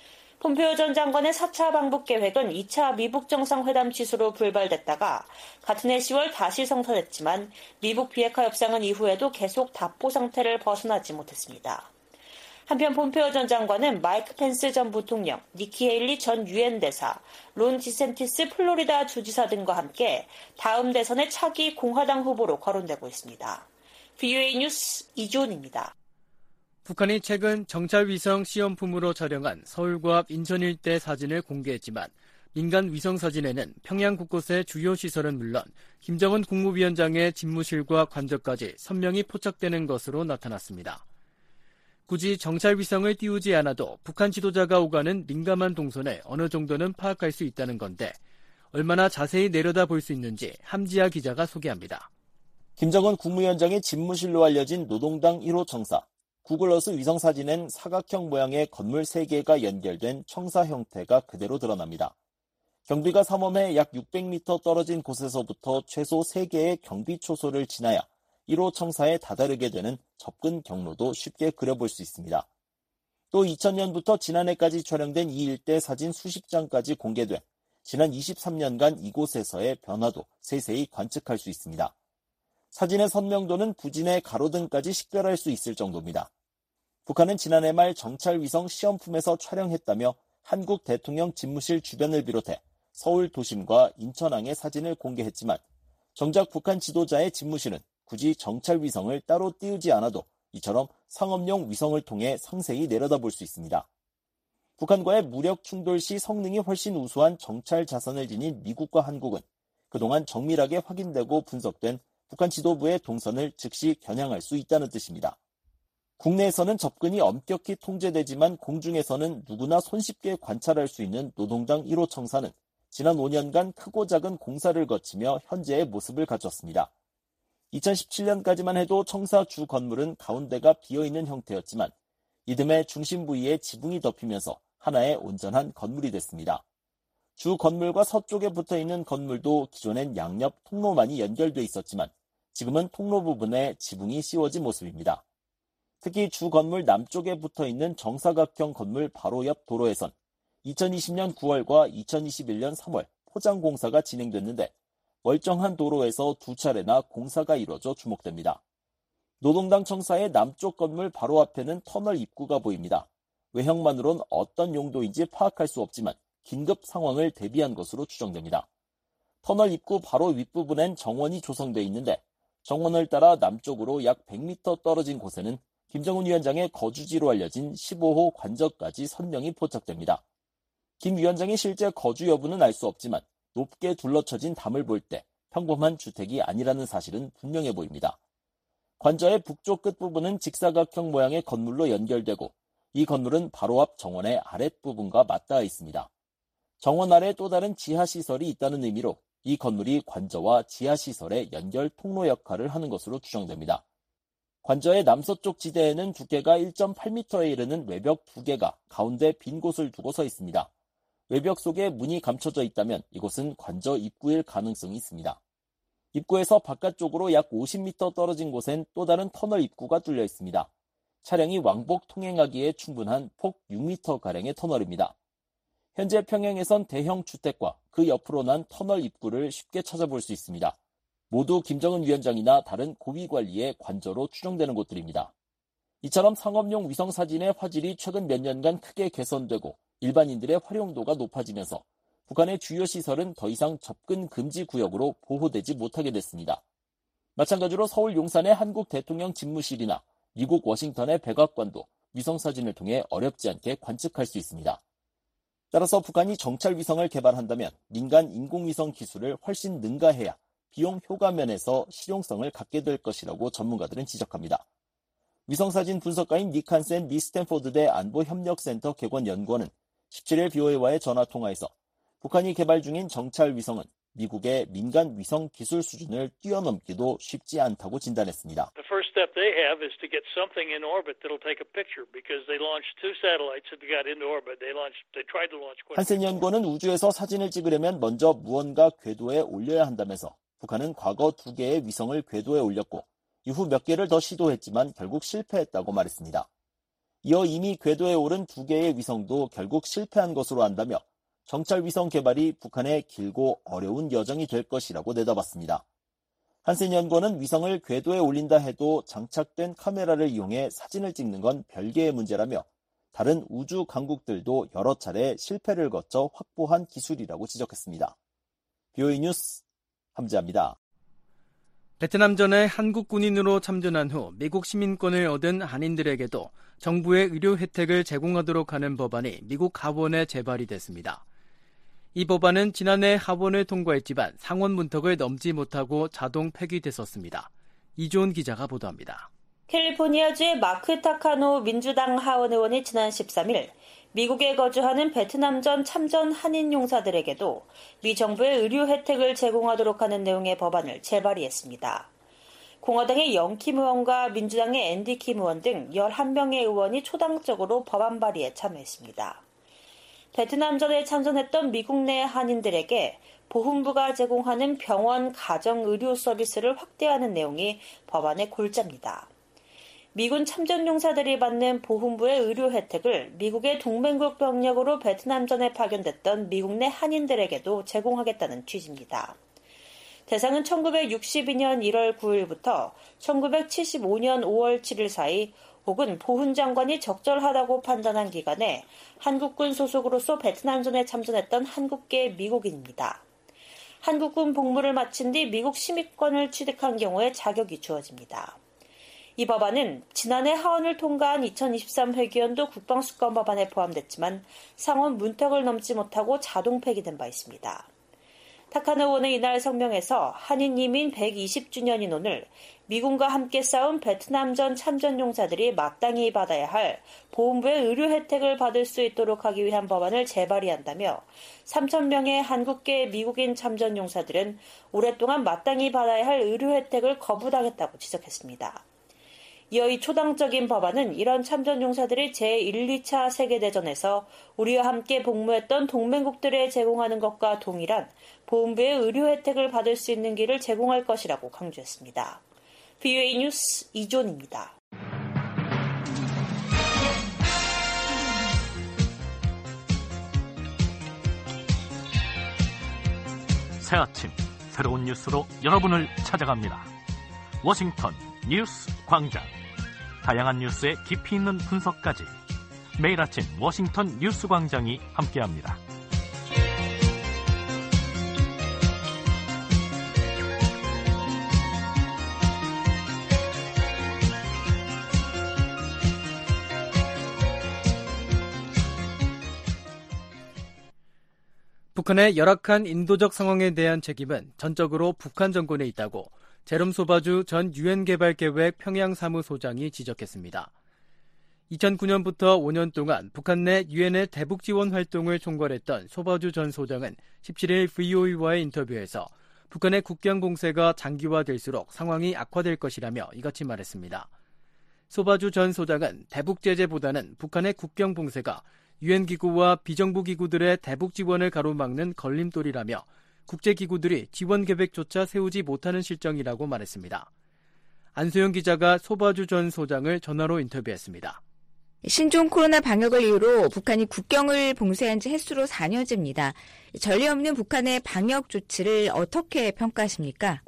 폼페오 전 장관의 사 차 방북 계획은 이 차 미북 정상회담 취소로 불발됐다가 같은 해 시월 다시 성사됐지만 미북 비핵화 협상은 이후에도 계속 답보 상태를 벗어나지 못했습니다. 한편 폼페오 전 장관은 마이크 펜스 전 부통령, 니키 헤일리 전 유엔 대사, 론 디센티스 플로리다 주지사 등과 함께 다음 대선의 차기 공화당 후보로 거론되고 있습니다. 브이오에이 뉴스 이존입니다. 북한이 최근 정찰위성 시험품으로 촬영한 서울과 인천 일대 사진을 공개했지만 민간 위성 사진에는 평양 곳곳의 주요 시설은 물론 김정은 국무위원장의 집무실과 관저까지 선명히 포착되는 것으로 나타났습니다. 굳이 정찰위성을 띄우지 않아도 북한 지도자가 오가는 민감한 동선에 어느 정도는 파악할 수 있다는 건데 얼마나 자세히 내려다볼 수 있는지 함지아 기자가 소개합니다. 김정은 국무위원장의 집무실로 알려진 노동당 일 호 청사. 구글어스 위성사진엔 사각형 모양의 건물 세 개가 연결된 청사 형태가 그대로 드러납니다. 경비가 삼엄해 약 육백 미터 떨어진 곳에서부터 최소 세 개의 경비초소를 지나야 일 호 청사에 다다르게 되는 접근 경로도 쉽게 그려볼 수 있습니다. 또 이천 년부터 지난해까지 촬영된 이 일대 사진 수십 장까지 공개돼 지난 이십삼 년간 이곳에서의 변화도 세세히 관측할 수 있습니다. 사진의 선명도는 부진의 가로등까지 식별할 수 있을 정도입니다. 북한은 지난해 말 정찰위성 시험품에서 촬영했다며 한국 대통령 집무실 주변을 비롯해 서울 도심과 인천항의 사진을 공개했지만 정작 북한 지도자의 집무실은 굳이 정찰위성을 따로 띄우지 않아도 이처럼 상업용 위성을 통해 상세히 내려다볼 수 있습니다. 북한과의 무력 충돌 시 성능이 훨씬 우수한 정찰 자산을 지닌 미국과 한국은 그동안 정밀하게 확인되고 분석된 북한 지도부의 동선을 즉시 겨냥할 수 있다는 뜻입니다. 국내에서는 접근이 엄격히 통제되지만 공중에서는 누구나 손쉽게 관찰할 수 있는 노동당 일 호 청사는 지난 오 년간 크고 작은 공사를 거치며 현재의 모습을 갖췄습니다. 이천십칠 년까지만 해도 청사 주 건물은 가운데가 비어있는 형태였지만 이듬해 중심 부위에 지붕이 덮이면서 하나의 온전한 건물이 됐습니다. 주 건물과 서쪽에 붙어있는 건물도 기존엔 양옆 통로만이 연결돼 있었지만 지금은 통로 부분에 지붕이 씌워진 모습입니다. 특히 주 건물 남쪽에 붙어있는 정사각형 건물 바로 옆 도로에선 이천이십 년 구월과 이천이십일 년 삼월 포장 공사가 진행됐는데 멀쩡한 도로에서 두 차례나 공사가 이뤄져 주목됩니다. 노동당 청사의 남쪽 건물 바로 앞에는 터널 입구가 보입니다. 외형만으론 어떤 용도인지 파악할 수 없지만 긴급 상황을 대비한 것으로 추정됩니다. 터널 입구 바로 윗부분엔 정원이 조성돼 있는데 정원을 따라 남쪽으로 약 백 미터 떨어진 곳에는 김정은 위원장의 거주지로 알려진 십오 호 관저까지 선명히 포착됩니다. 김 위원장의 실제 거주 여부는 알 수 없지만 높게 둘러쳐진 담을 볼 때 평범한 주택이 아니라는 사실은 분명해 보입니다. 관저의 북쪽 끝부분은 직사각형 모양의 건물로 연결되고 이 건물은 바로 앞 정원의 아랫부분과 맞닿아 있습니다. 정원 아래 또 다른 지하시설이 있다는 의미로 이 건물이 관저와 지하시설의 연결 통로 역할을 하는 것으로 추정됩니다. 관저의 남서쪽 지대에는 두께가 일 점 팔 미터에 이르는 외벽 두 개가 가운데 빈 곳을 두고 서 있습니다. 외벽 속에 문이 감춰져 있다면 이곳은 관저 입구일 가능성이 있습니다. 입구에서 바깥쪽으로 약 오십 미터 떨어진 곳엔 또 다른 터널 입구가 뚫려 있습니다. 차량이 왕복 통행하기에 충분한 폭 육 미터가량의 터널입니다. 현재 평양에선 대형 주택과 그 옆으로 난 터널 입구를 쉽게 찾아볼 수 있습니다. 모두 김정은 위원장이나 다른 고위 관리의 관저로 추정되는 곳들입니다. 이처럼 상업용 위성사진의 화질이 최근 몇 년간 크게 개선되고 일반인들의 활용도가 높아지면서 북한의 주요 시설은 더 이상 접근 금지 구역으로 보호되지 못하게 됐습니다. 마찬가지로 서울 용산의 한국 대통령 집무실이나 미국 워싱턴의 백악관도 위성사진을 통해 어렵지 않게 관측할 수 있습니다. 따라서 북한이 정찰 위성을 개발한다면 민간 인공위성 기술을 훨씬 능가해야 비용 효과 면에서 실용성을 갖게 될 것이라고 전문가들은 지적합니다. 위성사진 분석가인 닉 한센 미 스탠포드대 안보협력센터 객원연구원은 십칠 일 비오에이와의 전화통화에서 북한이 개발 중인 정찰 위성은 미국의 민간 위성 기술 수준을 뛰어넘기도 쉽지 않다고 진단했습니다. The first step they have is to get something in orbit that'll take a picture because they launched two satellites that got into orbit. They launched they tried to launch 한센 연구원은 우주에서 사진을 찍으려면 먼저 무언가 궤도에 올려야 한다면서 북한은 과거 두 개의 위성을 궤도에 올렸고 이후 몇 개를 더 시도했지만 결국 실패했다고 말했습니다. 이어 이미 궤도에 오른 두 개의 위성도 결국 실패한 것으로 안다며 정찰 위성 개발이 북한의 길고 어려운 여정이 될 것이라고 내다봤습니다. 한센 연구원은 위성을 궤도에 올린다 해도 장착된 카메라를 이용해 사진을 찍는 건 별개의 문제라며 다른 우주 강국들도 여러 차례 실패를 거쳐 확보한 기술이라고 지적했습니다. 비오에이 뉴스 함지아입니다. 베트남전에 한국 군인으로 참전한 후 미국 시민권을 얻은 한인들에게도 정부의 의료 혜택을 제공하도록 하는 법안이 미국 하원에 제발이 됐습니다. 이 법안은 지난해 하원을 통과했지만 상원 문턱을 넘지 못하고 자동 폐기됐었습니다. 이조은 기자가 보도합니다. 캘리포니아주의 마크 타카노 민주당 하원 의원이 지난 십삼 일 미국에 거주하는 베트남전 참전 한인 용사들에게도 미 정부의 의료 혜택을 제공하도록 하는 내용의 법안을 재발의했습니다. 공화당의 영킴 의원과 민주당의 앤디 킴 의원 등 열한 명의 의원이 초당적으로 법안 발의에 참여했습니다. 베트남전에 참전했던 미국 내 한인들에게 보훈부가 제공하는 병원 가정 의료 서비스를 확대하는 내용이 법안의 골자입니다. 미군 참전 용사들이 받는 보훈부의 의료 혜택을 미국의 동맹국 병력으로 베트남전에 파견됐던 미국 내 한인들에게도 제공하겠다는 취지입니다. 대상은 천구백육십이 년 일월 구일부터 천구백칠십오 년 오월 칠일 사이 혹은 보훈 장관이 적절하다고 판단한 기간에 한국군 소속으로서 베트남전에 참전했던 한국계 미국인입니다. 한국군 복무를 마친 뒤 미국 시민권을 취득한 경우에 자격이 주어집니다. 이 법안은 지난해 하원을 통과한 이천이십삼 회기연도 국방수권 법안에 포함됐지만 상원 문턱을 넘지 못하고 자동 폐기된 바 있습니다. 타카노 의원은 이날 성명에서 한인 이민 백이십 주년인 오늘 미군과 함께 싸운 베트남전 참전용사들이 마땅히 받아야 할 보훈부의 의료 혜택을 받을 수 있도록 하기 위한 법안을 재발의한다며 삼천 명의 한국계 미국인 참전용사들은 오랫동안 마땅히 받아야 할 의료 혜택을 거부당했다고 지적했습니다. 이어 이 초당적인 법안은 이런 참전용사들이 제일, 이차 세계대전에서 우리와 함께 복무했던 동맹국들에 제공하는 것과 동일한 보훈부의 의료 혜택을 받을 수 있는 길을 제공할 것이라고 강조했습니다. 브이오에이 뉴스 이존입니다. 새 아침 새로운 뉴스로 여러분을 찾아갑니다. 워싱턴 뉴스 광장. 다양한 뉴스의 깊이 있는 분석까지 매일 아침 워싱턴 뉴스 광장이 함께합니다. 북한의 열악한 인도적 상황에 대한 책임은 전적으로 북한 정권에 있다고 제롬 소바주 전 유엔 개발계획 평양사무소장이 지적했습니다. 이천구 년부터 오 년 동안 북한 내 유엔의 대북 지원 활동을 총괄했던 소바주 전 소장은 십칠 일 브이오에이와의 인터뷰에서 북한의 국경 봉쇄가 장기화될수록 상황이 악화될 것이라며 이같이 말했습니다. 소바주 전 소장은 대북 제재보다는 북한의 국경 봉쇄가 유엔 기구와 비정부 기구들의 대북 지원을 가로막는 걸림돌이라며 국제기구들이 지원 계획조차 세우지 못하는 실정이라고 말했습니다. 안소영 기자가 소바주 전 소장을 전화로 인터뷰했습니다. 신종 코로나 방역을 이유로 북한이 국경을 봉쇄한 지 햇수로 사 년째입니다. 전례 없는 북한의 방역 조치를 어떻게 평가하십니까?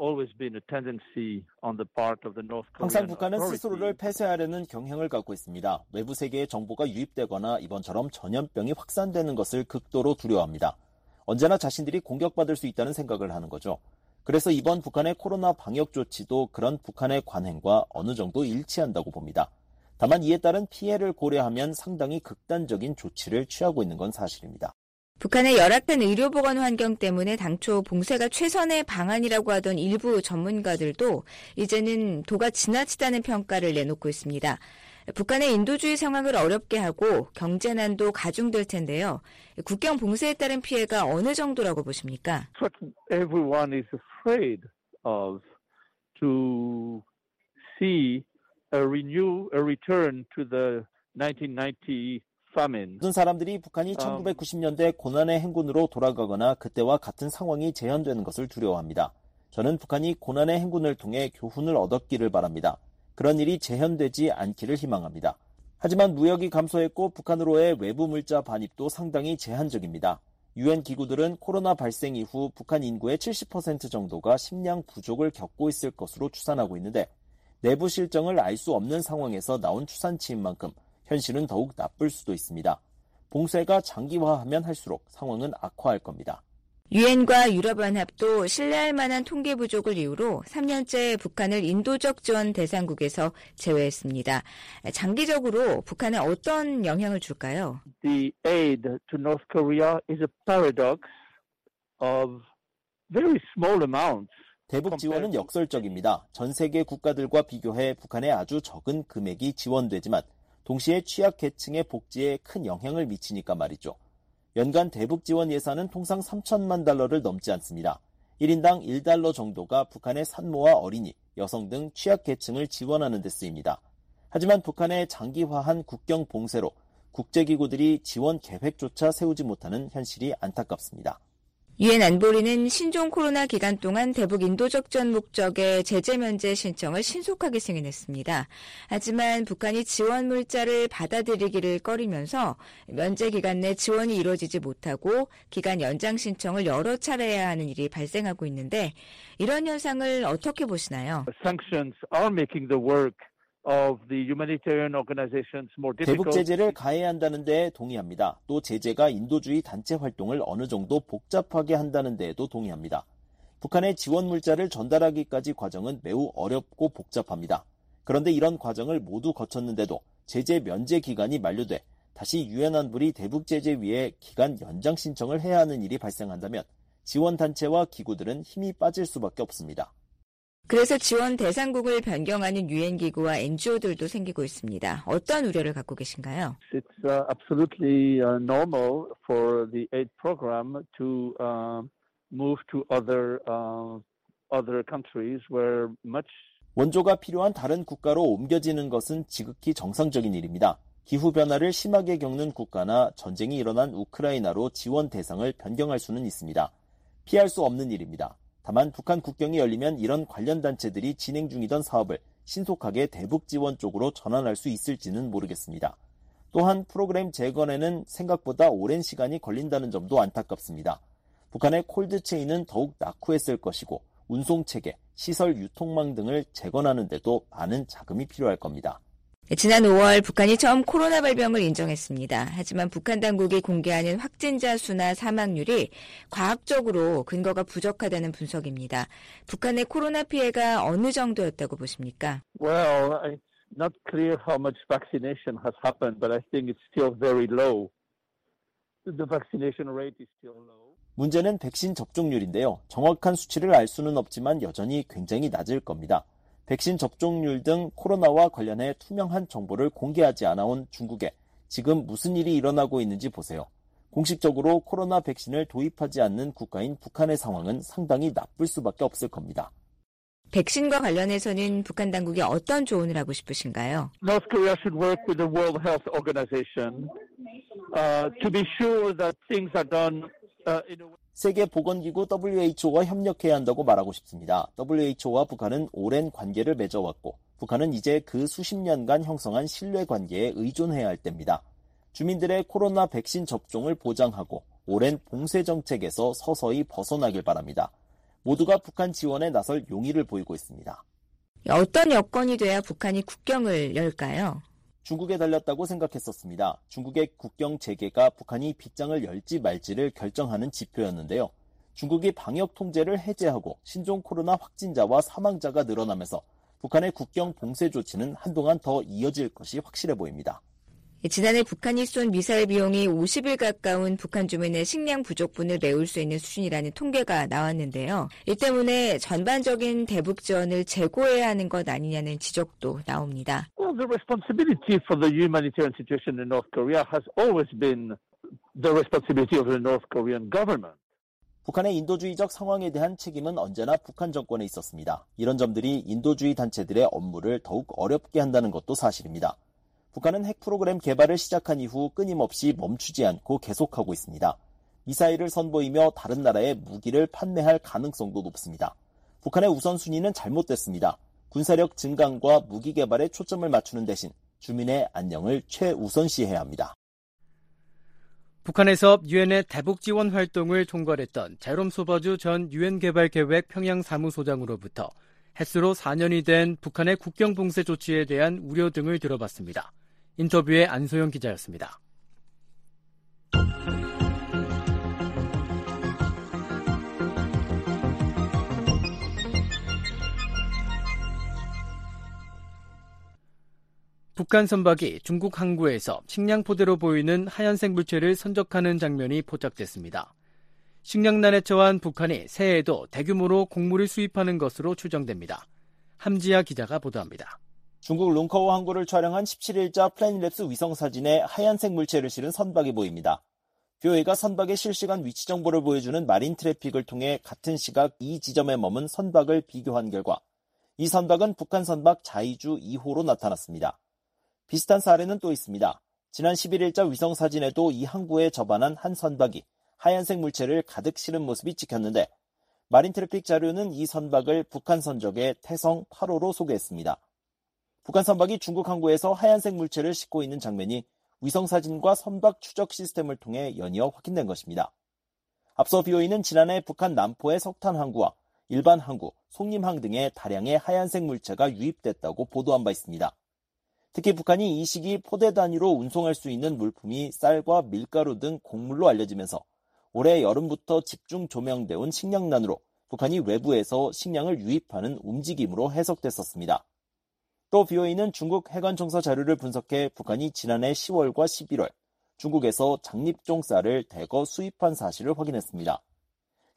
항상 북한은 스스로를 폐쇄하려는 경향을 갖고 있습니다. 외부 세계의 정보가 유입되거나 이번처럼 전염병이 확산되는 것을 극도로 두려워합니다. 언제나 자신들이 공격받을 수 있다는 생각을 하는 거죠. 그래서 이번 북한의 코로나 방역 조치도 그런 북한의 관행과 어느 정도 일치한다고 봅니다. 다만 이에 따른 피해를 고려하면 상당히 극단적인 조치를 취하고 있는 건 사실입니다. 북한의 열악한 의료보건 환경 때문에 당초 봉쇄가 최선의 방안이라고 하던 일부 전문가들도 이제는 도가 지나치다는 평가를 내놓고 있습니다. 북한의 인도주의 상황을 어렵게 하고 경제난도 가중될 텐데요. 국경 봉쇄에 따른 피해가 어느 정도라고 보십니까? What everyone is afraid of to see a renew, a return to the nineteen ninety famine. 모든 사람들이 북한이 천구백구십 년대 고난의 행군으로 돌아가거나 그때와 같은 상황이 재현되는 것을 두려워합니다. 저는 북한이 고난의 행군을 통해 교훈을 얻었기를 바랍니다. 그런 일이 재현되지 않기를 희망합니다. 하지만 무역이 감소했고 북한으로의 외부 물자 반입도 상당히 제한적입니다. 유엔 기구들은 코로나 발생 이후 북한 인구의 칠십 퍼센트 정도가 식량 부족을 겪고 있을 것으로 추산하고 있는데 내부 실정을 알 수 없는 상황에서 나온 추산치인 만큼 현실은 더욱 나쁠 수도 있습니다. 봉쇄가 장기화하면 할수록 상황은 악화할 겁니다. 유엔과 유럽연합도 신뢰할 만한 통계 부족을 이유로 삼 년째 북한을 인도적 지원 대상국에서 제외했습니다. 장기적으로 북한에 어떤 영향을 줄까요? The aid to North Korea is a paradox of very small amounts. 대북 지원은 역설적입니다. 전 세계 국가들과 비교해 북한에 아주 적은 금액이 지원되지만 동시에 취약계층의 복지에 큰 영향을 미치니까 말이죠. 연간 대북 지원 예산은 통상 삼천만 달러를 넘지 않습니다. 일 인당 일 달러 정도가 북한의 산모와 어린이, 여성 등 취약계층을 지원하는 데 쓰입니다. 하지만 북한의 장기화한 국경 봉쇄로 국제기구들이 지원 계획조차 세우지 못하는 현실이 안타깝습니다. 유엔 안보리는 신종 코로나 기간 동안 대북 인도적 지원 목적의 제재 면제 신청을 신속하게 승인했습니다. 하지만 북한이 지원 물자를 받아들이기를 꺼리면서 면제 기간 내 지원이 이루어지지 못하고 기간 연장 신청을 여러 차례 해야 하는 일이 발생하고 있는데 이런 현상을 어떻게 보시나요? Sanctions are making the work of the humanitarian organizations more difficult. 대북 제재를 가해야 한다는 데에 동의합니다. 또 제재가 인도주의 단체 활동을 어느 정도 복잡하게 한다는 데에도 동의합니다. 북한의 지원 물자를 전달하기까지 과정은 매우 어렵고 복잡합니다. 그런데 이런 과정을 모두 거쳤는데도 제재 면제 기간이 만료돼 다시 유엔 안보리 대북 제재 위에 기간 연장 신청을 해야 하는 일이 발생한다면 지원단체와 기구들은 힘이 빠질 수밖에 없습니다. 그래서 지원 대상국을 변경하는 유엔기구와 엔지오들도 생기고 있습니다. 어떤 우려를 갖고 계신가요? It's uh, absolutely uh, normal for the aid program to uh, move to other uh, other countries where much 원조가 필요한 다른 국가로 옮겨지는 것은 지극히 정상적인 일입니다. 기후변화를 심하게 겪는 국가나 전쟁이 일어난 우크라이나로 지원 대상을 변경할 수는 있습니다. 피할 수 없는 일입니다. 다만 북한 국경이 열리면 이런 관련 단체들이 진행 중이던 사업을 신속하게 대북 지원 쪽으로 전환할 수 있을지는 모르겠습니다. 또한 프로그램 재건에는 생각보다 오랜 시간이 걸린다는 점도 안타깝습니다. 북한의 콜드체인은 더욱 낙후했을 것이고 운송체계, 시설 유통망 등을 재건하는 데도 많은 자금이 필요할 겁니다. 지난 오월 북한이 처음 코로나 발병을 인정했습니다. 하지만 북한 당국이 공개하는 확진자 수나 사망률이 과학적으로 근거가 부족하다는 분석입니다. 북한의 코로나 피해가 어느 정도였다고 보십니까? Well, it's not clear how much vaccination has happened, but I think it's still very low. The vaccination rate is still low. 문제는 백신 접종률인데요. 정확한 수치를 알 수는 없지만 여전히 굉장히 낮을 겁니다. 백신 접종률 등 코로나와 관련해 투명한 정보를 공개하지 않아온 중국에 지금 무슨 일이 일어나고 있는지 보세요. 공식적으로 코로나 백신을 도입하지 않는 국가인 북한의 상황은 상당히 나쁠 수밖에 없을 겁니다. 백신과 관련해서는 북한 당국이 어떤 조언을 하고 싶으신가요? North Korea should work with the World Health Organization uh, to be sure that things are done uh, in a way. 세계보건기구 더블유에이치오와 협력해야 한다고 말하고 싶습니다. 더블유에이치오와 북한은 오랜 관계를 맺어왔고 북한은 이제 그 수십 년간 형성한 신뢰관계에 의존해야 할 때입니다. 주민들의 코로나 백신 접종을 보장하고 오랜 봉쇄 정책에서 서서히 벗어나길 바랍니다. 모두가 북한 지원에 나설 용의를 보이고 있습니다. 어떤 여건이 돼야 북한이 국경을 열까요? 중국에 달렸다고 생각했었습니다. 중국의 국경 재개가 북한이 빗장을 열지 말지를 결정하는 지표였는데요. 중국이 방역 통제를 해제하고 신종 코로나 확진자와 사망자가 늘어나면서 북한의 국경 봉쇄 조치는 한동안 더 이어질 것이 확실해 보입니다. 지난해 북한이 쏜 미사일 비용이 오십 일 가까운 북한 주민의 식량 부족분을 메울 수 있는 수준이라는 통계가 나왔는데요. 이 때문에 전반적인 대북 지원을 재고해야 하는 것 아니냐는 지적도 나옵니다. Well, the responsibility for the humanitarian situation in North Korea has always been the responsibility of the North Korean government. 북한의 인도주의적 상황에 대한 책임은 언제나 북한 정권에 있었습니다. 이런 점들이 인도주의 단체들의 업무를 더욱 어렵게 한다는 것도 사실입니다. 북한은 핵 프로그램 개발을 시작한 이후 끊임없이 멈추지 않고 계속하고 있습니다. 미사일을 선보이며 다른 나라에 무기를 판매할 가능성도 높습니다. 북한의 우선순위는 잘못됐습니다. 군사력 증강과 무기 개발에 초점을 맞추는 대신 주민의 안녕을 최우선시해야 합니다. 북한에서 유엔의 대북 지원 활동을 총괄했던 제롬 소버주 전 유엔 개발 계획 평양 사무소장으로부터 햇수로 사 년이 된 북한의 국경 봉쇄 조치에 대한 우려 등을 들어봤습니다. 인터뷰의 안소영 기자였습니다. 북한 선박이 중국 항구에서 식량 포대로 보이는 하얀색 물체를 선적하는 장면이 포착됐습니다. 식량난에 처한 북한이 새해에도 대규모로 곡물을 수입하는 것으로 추정됩니다. 함지아 기자가 보도합니다. 중국 룽커우 항구를 촬영한 십칠 일자 플래닛랩스 위성사진에 하얀색 물체를 실은 선박이 보입니다. 뷰웨이가 선박의 실시간 위치 정보를 보여주는 마린 트래픽을 통해 같은 시각 이 지점에 머문 선박을 비교한 결과 이 선박은 북한 선박 자이주 이 호로 나타났습니다. 비슷한 사례는 또 있습니다. 지난 십일 일자 위성사진에도 이 항구에 접안한 한 선박이 하얀색 물체를 가득 실은 모습이 찍혔는데 마린 트래픽 자료는 이 선박을 북한 선적의 태성 팔 호로 소개했습니다. 북한 선박이 중국 항구에서 하얀색 물체를 싣고 있는 장면이 위성사진과 선박 추적 시스템을 통해 연이어 확인된 것입니다. 앞서 비오이는 지난해 북한 남포의 석탄 항구와 일반 항구, 송림항 등에 다량의 하얀색 물체가 유입됐다고 보도한 바 있습니다. 특히 북한이 이 시기 포대 단위로 운송할 수 있는 물품이 쌀과 밀가루 등 곡물로 알려지면서 올해 여름부터 집중 조명돼 온 식량난으로 북한이 외부에서 식량을 유입하는 움직임으로 해석됐었습니다. 또 비오이는 중국 해관청사 자료를 분석해 북한이 지난해 시월과 십일월 중국에서 장립종 쌀을 대거 수입한 사실을 확인했습니다.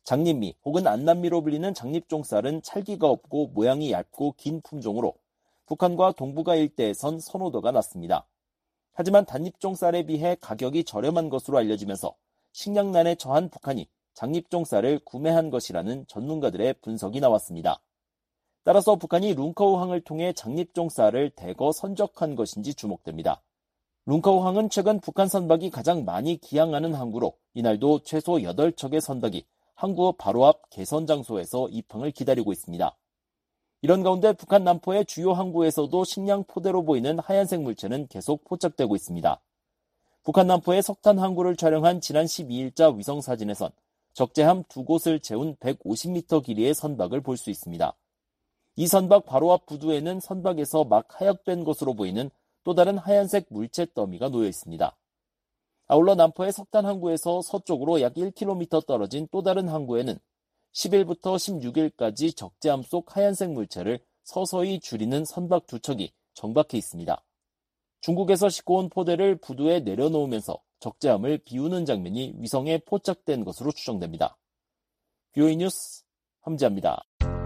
장립미 혹은 안남미로 불리는 장립종쌀은 찰기가 없고 모양이 얇고 긴 품종으로 북한과 동북아 일대에선 선호도가 낮습니다. 하지만 단잎종쌀에 비해 가격이 저렴한 것으로 알려지면서 식량난에 처한 북한이 장립종쌀을 구매한 것이라는 전문가들의 분석이 나왔습니다. 따라서 북한이 룬커우항을 통해 장립종쌀을 대거 선적한 것인지 주목됩니다. 룬커우항은 최근 북한 선박이 가장 많이 기항하는 항구로 이날도 최소 여덟 척의 선박이 항구 바로 앞 개선 장소에서 입항을 기다리고 있습니다. 이런 가운데 북한 남포의 주요 항구에서도 식량 포대로 보이는 하얀색 물체는 계속 포착되고 있습니다. 북한 남포의 석탄 항구를 촬영한 지난 십이일자 위성사진에선 적재함 두 곳을 채운 백오십 미터 길이의 선박을 볼 수 있습니다. 이 선박 바로 앞 부두에는 선박에서 막 하역된 것으로 보이는 또 다른 하얀색 물체 더미가 놓여 있습니다. 아울러 남포의 석탄 항구에서 서쪽으로 약 일 킬로미터 떨어진 또 다른 항구에는 십일부터 십육일까지 적재함 속 하얀색 물체를 서서히 줄이는 선박 두 척이 정박해 있습니다. 중국에서 싣고 온 포대를 부두에 내려놓으면서 적재함을 비우는 장면이 위성에 포착된 것으로 추정됩니다. 비오이 뉴스 함지아입니다.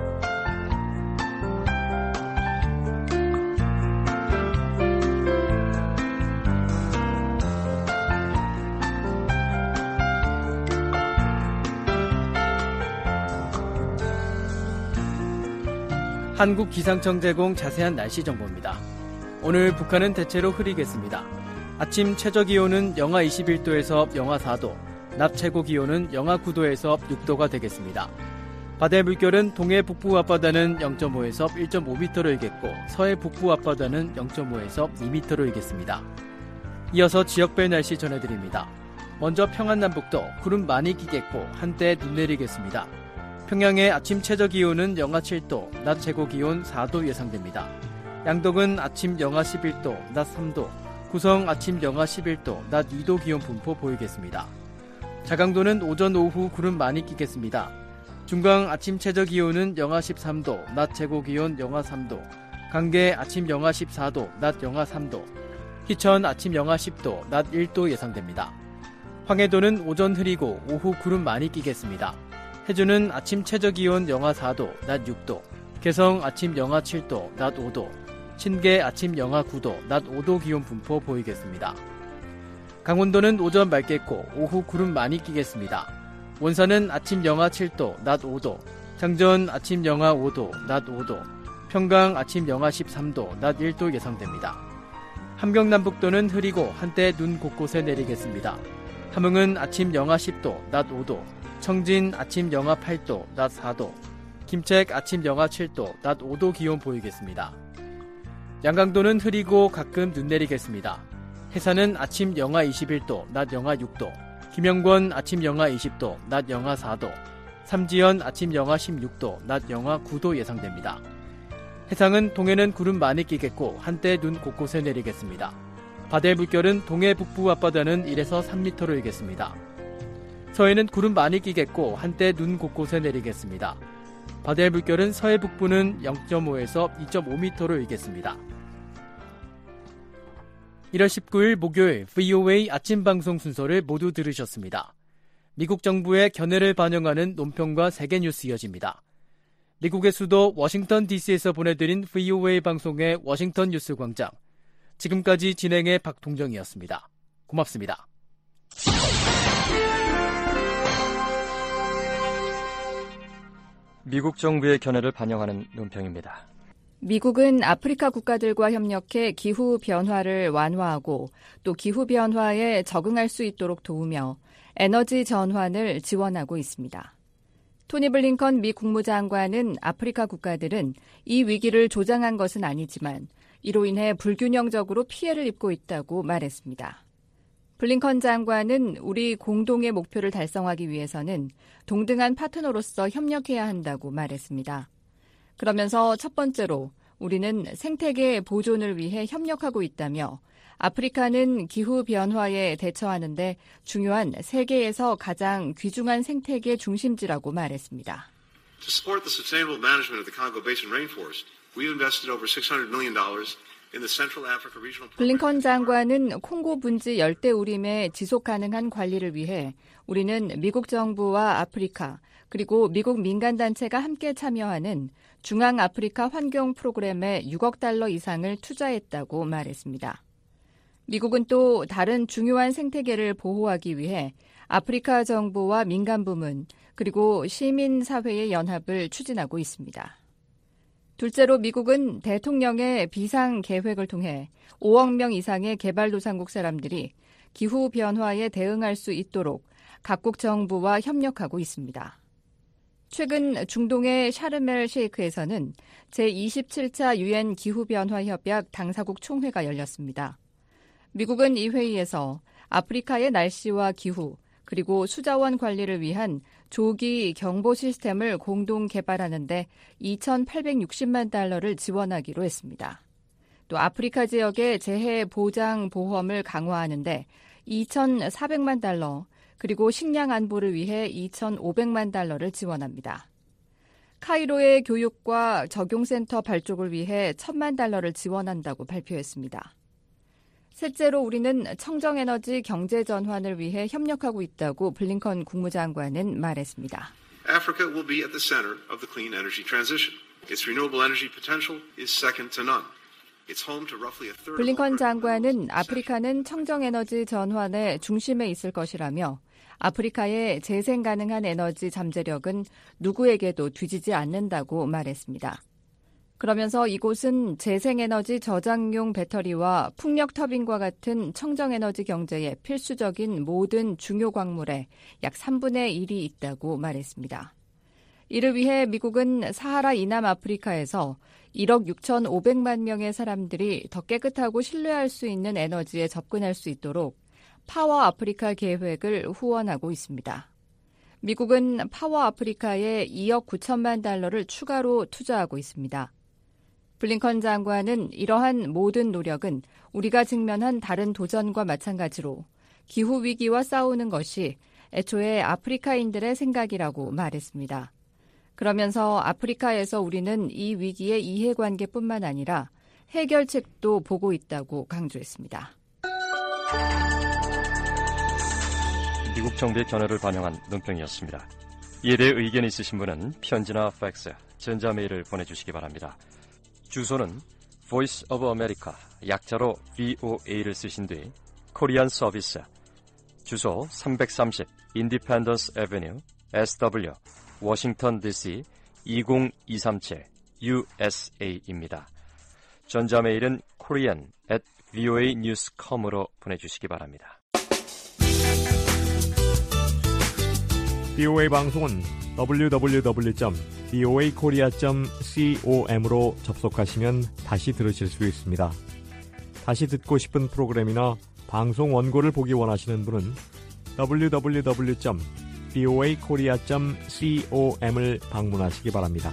한국기상청 제공 자세한 날씨 정보입니다. 오늘 북한은 대체로 흐리겠습니다. 아침 최저기온은 영하 이십일도에서 영하 사도, 낮 최고기온은 영하 구도에서 육도가 되겠습니다. 바다의 물결은 동해 북부 앞바다는 영점오에서 일점오 미터로 일겠고 서해 북부 앞바다는 영점오에서 이 미터로 일겠습니다. 이어서 지역별 날씨 전해드립니다. 먼저 평안남북도 구름 많이 끼겠고 한때 눈 내리겠습니다. 평양의 아침 최저기온은 영하 칠도, 낮 최고기온 사도 예상됩니다. 양동은 아침 영하 십일도, 낮 삼도, 구성 아침 영하 십일도, 낮 이도 기온 분포 보이겠습니다. 자강도는 오전 오후 구름 많이 끼겠습니다. 중강 아침 최저기온은 영하 십삼도, 낮 최고기온 영하 삼도, 강계 아침 영하 십사도, 낮 영하 삼도, 희천 아침 영하 십도, 낮 일도 예상됩니다. 황해도는 오전 흐리고 오후 구름 많이 끼겠습니다. 해주는 아침 최저기온 영하 사도, 낮 육도, 개성 아침 영하 칠도, 낮 오도, 신계 아침 영하 구도, 낮 오도 기온 분포 보이겠습니다. 강원도는 오전 맑겠고 오후 구름 많이 끼겠습니다. 원산은 아침 영하 칠도, 낮 오도, 장전 아침 영하 오도, 낮 오도, 평강 아침 영하 십삼도, 낮 일도 예상됩니다. 함경남북도는 흐리고 한때 눈 곳곳에 내리겠습니다. 함흥은 아침 영하 십도, 낮 오도, 청진 아침 영하 팔도, 낮 사도, 김책 아침 영하 칠도, 낮 오도 기온 보이겠습니다. 양강도는 흐리고 가끔 눈 내리겠습니다. 해산은 아침 영하 이십일도, 낮 영하 육도, 김영권 아침 영하 이십도, 낮 영하 사도, 삼지연 아침 영하 십육도, 낮 영하 구도 예상됩니다. 해상은 동해는 구름 많이 끼겠고 한때 눈 곳곳에 내리겠습니다. 바다의 물결은 동해 북부 앞바다는 일에서 삼 미터로 일겠습니다. 서해는 구름 많이 끼겠고 한때 눈 곳곳에 내리겠습니다. 바다의 물결은 서해 북부는 영점오에서 이점오 미터로 일겠습니다. 일월 십구일 목요일 브이오에이 아침 방송 순서를 모두 들으셨습니다. 미국 정부의 견해를 반영하는 논평과 세계 뉴스 이어집니다. 미국의 수도 워싱턴 디씨에서 보내드린 브이오에이 방송의 워싱턴 뉴스 광장. 지금까지 진행의 박동정이었습니다. 고맙습니다. 미국 정부의 견해를 반영하는 논평입니다. 미국은 아프리카 국가들과 협력해 기후 변화를 완화하고 또 기후 변화에 적응할 수 있도록 도우며 에너지 전환을 지원하고 있습니다. 토니 블링컨 미 국무장관은 아프리카 국가들은 이 위기를 조장한 것은 아니지만 이로 인해 불균형적으로 피해를 입고 있다고 말했습니다. 블링컨 장관은 우리 공동의 목표를 달성하기 위해서는 동등한 파트너로서 협력해야 한다고 말했습니다. 그러면서 첫 번째로 우리는 생태계 보존을 위해 협력하고 있다며 아프리카는 기후변화에 대처하는데 중요한 세계에서 가장 귀중한 생태계 중심지라고 말했습니다. To support the sustainable management of the Congo Basin rainforest, we've invested over six hundred million dollars in the Central Africa Regional Program. 블링컨 장관은 콩고 분지 열대우림의 지속 가능한 관리를 위해 우리는 미국 정부와 아프리카 그리고 미국 민간단체가 함께 참여하는 중앙아프리카 환경 프로그램에 육억 달러 이상을 투자했다고 말했습니다. 미국은 또 다른 중요한 생태계를 보호하기 위해 아프리카 정부와 민간 부문 그리고 시민사회의 연합을 추진하고 있습니다. 둘째로 미국은 대통령의 비상계획을 통해 오억 명 이상의 개발도상국 사람들이 기후변화에 대응할 수 있도록 각국 정부와 협력하고 있습니다. 최근 중동의 샤르멜 셰이크에서는 제이십칠 차 유엔 기후변화협약 당사국 총회가 열렸습니다. 미국은 이 회의에서 아프리카의 날씨와 기후, 그리고 수자원 관리를 위한 조기 경보 시스템을 공동 개발하는 데 이천팔백육십만 달러를 지원하기로 했습니다. 또 아프리카 지역의 재해 보장 보험을 강화하는 데 이천사백만 달러, 그리고 식량 안보를 위해 이천오백만 달러를 지원합니다. 카이로의 교육과 적용센터 발족을 위해 천만 달러를 지원한다고 발표했습니다. 셋째로 우리는 청정에너지 경제 전환을 위해 협력하고 있다고 블링컨 국무장관은 말했습니다. Africa will be at the center of the clean energy transition. Its renewable energy potential is second to none. It's home to roughly a third. 블링컨 장관은 아프리카는 청정에너지 전환의 중심에 있을 것이라며 아프리카의 재생 가능한 에너지 잠재력은 누구에게도 뒤지지 않는다고 말했습니다. 그러면서 이곳은 재생에너지 저장용 배터리와 풍력 터빈과 같은 청정에너지 경제에 필수적인 모든 중요 광물의 약 삼분의 일이 있다고 말했습니다. 이를 위해 미국은 사하라 이남 아프리카에서 일억 육천오백만 명의 사람들이 더 깨끗하고 신뢰할 수 있는 에너지에 접근할 수 있도록 파워 아프리카 계획을 후원하고 있습니다. 미국은 파워 아프리카에 이억 구천만 달러를 추가로 투자하고 있습니다. 블링컨 장관은 이러한 모든 노력은 우리가 직면한 다른 도전과 마찬가지로 기후위기와 싸우는 것이 애초에 아프리카인들의 생각이라고 말했습니다. 그러면서 아프리카에서 우리는 이 위기의 이해관계뿐만 아니라 해결책도 보고 있다고 강조했습니다. 미국 정부의 견해를 반영한 논평이었습니다. 이에 대해 의견 있으신 분은 편지나 팩스, 전자메일을 보내주시기 바랍니다. 주소는 Voice of America, 약자로 브이오에이를 쓰신 뒤 코리안 서비스, 주소 삼백삼십 Independence Avenue, 에스더블유, 워싱턴 디씨 이공이삼칠 유에스에이입니다. 전자메일은 korean at voa news dot com으로 보내주시기 바랍니다. 비오에이 방송은 더블유 더블유 더블유 점 비오에이 코리아 점 com으로 접속하시면 다시 들으실 수 있습니다. 다시 듣고 싶은 프로그램이나 방송 원고를 보기 원하시는 분은 더블유 더블유 더블유 점 비오에이 코리아 점 com을 방문하시기 바랍니다.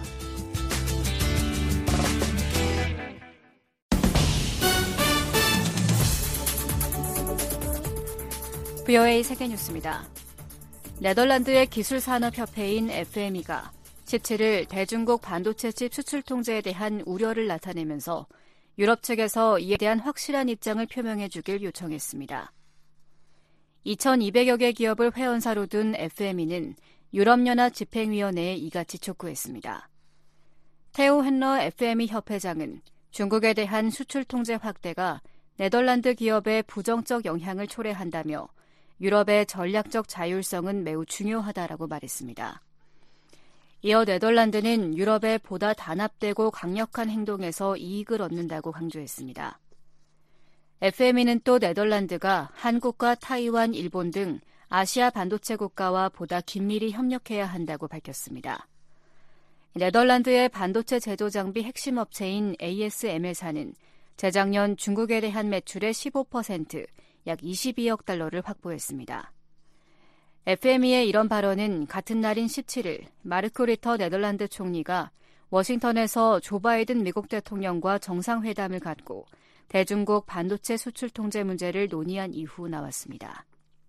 브이오에이 세계뉴스입니다. 네덜란드의 기술산업협회인 에프엠이가 십칠 일 대중국 반도체칩 수출 통제에 대한 우려를 나타내면서 유럽 측에서 이에 대한 확실한 입장을 표명해 주길 요청했습니다. 이천이백여 개 기업을 회원사로 둔 에프엠이는 유럽연합 집행위원회에 이같이 촉구했습니다. 테오 헨러 에프엠이 협회장은 중국에 대한 수출 통제 확대가 네덜란드 기업에 부정적 영향을 초래한다며 유럽의 전략적 자율성은 매우 중요하다라고 말했습니다. 이어 네덜란드는 유럽의 보다 단합되고 강력한 행동에서 이익을 얻는다고 강조했습니다. 에프엠이는 또 네덜란드가 한국과 타이완, 일본 등 아시아 반도체 국가와 보다 긴밀히 협력해야 한다고 밝혔습니다. 네덜란드의 반도체 제조 장비 핵심 업체인 에이에스엠엘사는 재작년 중국에 대한 매출의 십오 퍼센트, 약 이십이억 달러를 확보했습니다. 에프엠이의 이런 발언은 같은 날인 십칠 일 마르크 리터 네덜란드 총리가 워싱턴에서 조 바이든 미국 대통령과 정상회담을 갖고 대중국 반도체 수출 통제 문제를 논의한 이후 나왔습니다.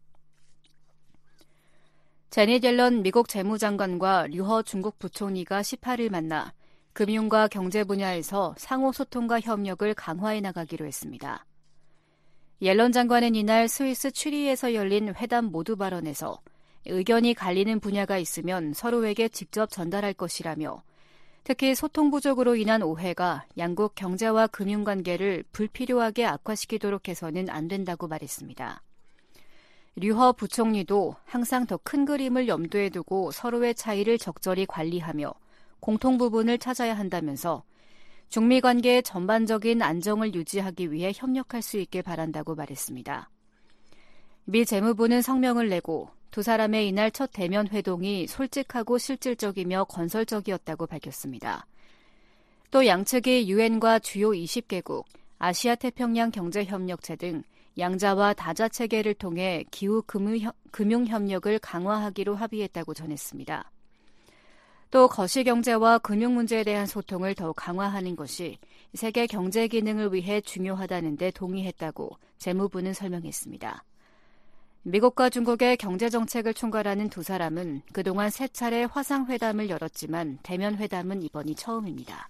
제닛 옐런 미국 재무장관과 류허 중국 부총리가 십팔 일 만나 금융과 경제 분야에서 상호 소통과 협력을 강화해 나가기로 했습니다. 옐런 장관은 이날 스위스 취리히에서 열린 회담 모두 발언에서 의견이 갈리는 분야가 있으면 서로에게 직접 전달할 것이라며 특히 소통 부족으로 인한 오해가 양국 경제와 금융관계를 불필요하게 악화시키도록 해서는 안 된다고 말했습니다. 류허 부총리도 항상 더 큰 그림을 염두에 두고 서로의 차이를 적절히 관리하며 공통 부분을 찾아야 한다면서 중미 관계의 전반적인 안정을 유지하기 위해 협력할 수 있길 바란다고 말했습니다. 미 재무부는 성명을 내고 두 사람의 이날 첫 대면 회동이 솔직하고 실질적이며 건설적이었다고 밝혔습니다. 또 양측이 유엔과 주요 이십 개국, 아시아 태평양 경제협력체 등 양자와 다자 체계를 통해 기후 금융협력을 강화하기로 합의했다고 전했습니다. 또 거시경제와 금융 문제에 대한 소통을 더욱 강화하는 것이 세계 경제 기능을 위해 중요하다는 데 동의했다고 재무부는 설명했습니다. 미국과 중국의 경제정책을 총괄하는 두 사람은 그동안 세 차례 화상회담을 열었지만 대면회담은 이번이 처음입니다.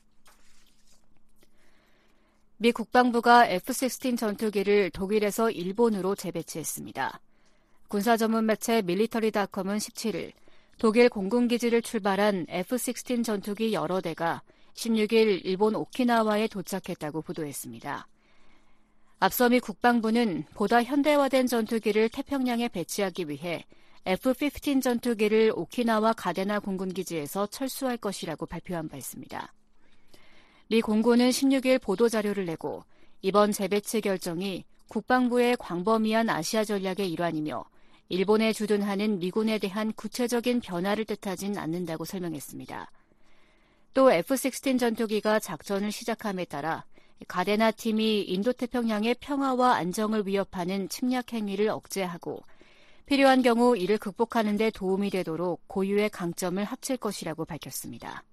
미 국방부가 에프 십육 전투기를 독일에서 일본으로 재배치했습니다. 군사 전문 매체 밀리터리닷컴은 십칠일 독일 공군기지를 출발한 에프 십육 전투기 여러 대가 십육일 일본 오키나와에 도착했다고 보도했습니다. 앞서 미 국방부는 보다 현대화된 전투기를 태평양에 배치하기 위해 에프 십오 전투기를 오키나와 가데나 공군기지에서 철수할 것이라고 발표한 바 있습니다. 미 공군은 십육일 보도자료를 내고 이번 재배치 결정이 국방부의 광범위한 아시아 전략의 일환이며 일본에 주둔하는 미군에 대한 구체적인 변화를 뜻하진 않는다고 설명했습니다. 또 에프 십육 전투기가 작전을 시작함에 따라 가데나 팀이 인도태평양의 평화와 안정을 위협하는 침략 행위를 억제하고 필요한 경우 이를 극복하는 데 도움이 되도록 고유의 강점을 합칠 것이라고 밝혔습니다.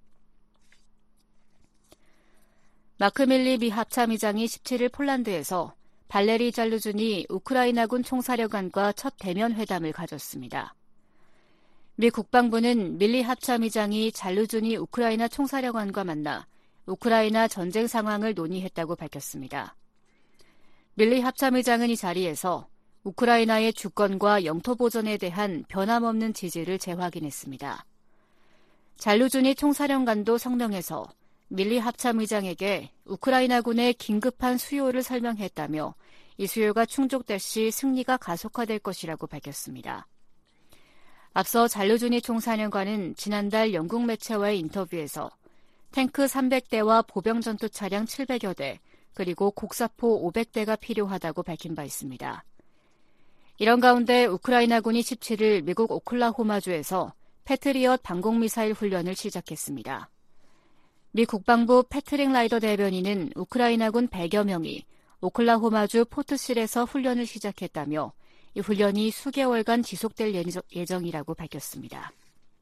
마크 밀리 미 합참의장이 십칠일 폴란드에서 발레리 잘루준이 우크라이나군 총사령관과 첫 대면 회담을 가졌습니다. 미 국방부는 밀리 합참의장이 잘루준이 우크라이나 총사령관과 만나 우크라이나 전쟁 상황을 논의했다고 밝혔습니다. 밀리 합참의장은 이 자리에서 우크라이나의 주권과 영토 보전에 대한 변함없는 지지를 재확인했습니다. 잘루준이 총사령관도 성명에서 밀리 합참의장에게 우크라이나군의 긴급한 수요를 설명했다며 이 수요가 충족될 시 승리가 가속화될 것이라고 밝혔습니다. 앞서 잘루준이 총사령관은 지난달 영국 매체와의 인터뷰에서 탱크 삼백 대와 보병 전투 차량 칠백여 대, 그리고 곡사포 오백 대가 필요하다고 밝힌 바 있습니다. 이런 가운데 우크라이나군이 십칠일 미국 오클라호마주에서 패트리엇 방공미사일 훈련을 시작했습니다. 미 국방부 패트릭 라이더 대변인은 우크라이나군 백여 명이 오클라호마주 포트실에서 훈련을 시작했다며 이 훈련이 수개월간 지속될 예정이라고 밝혔습니다.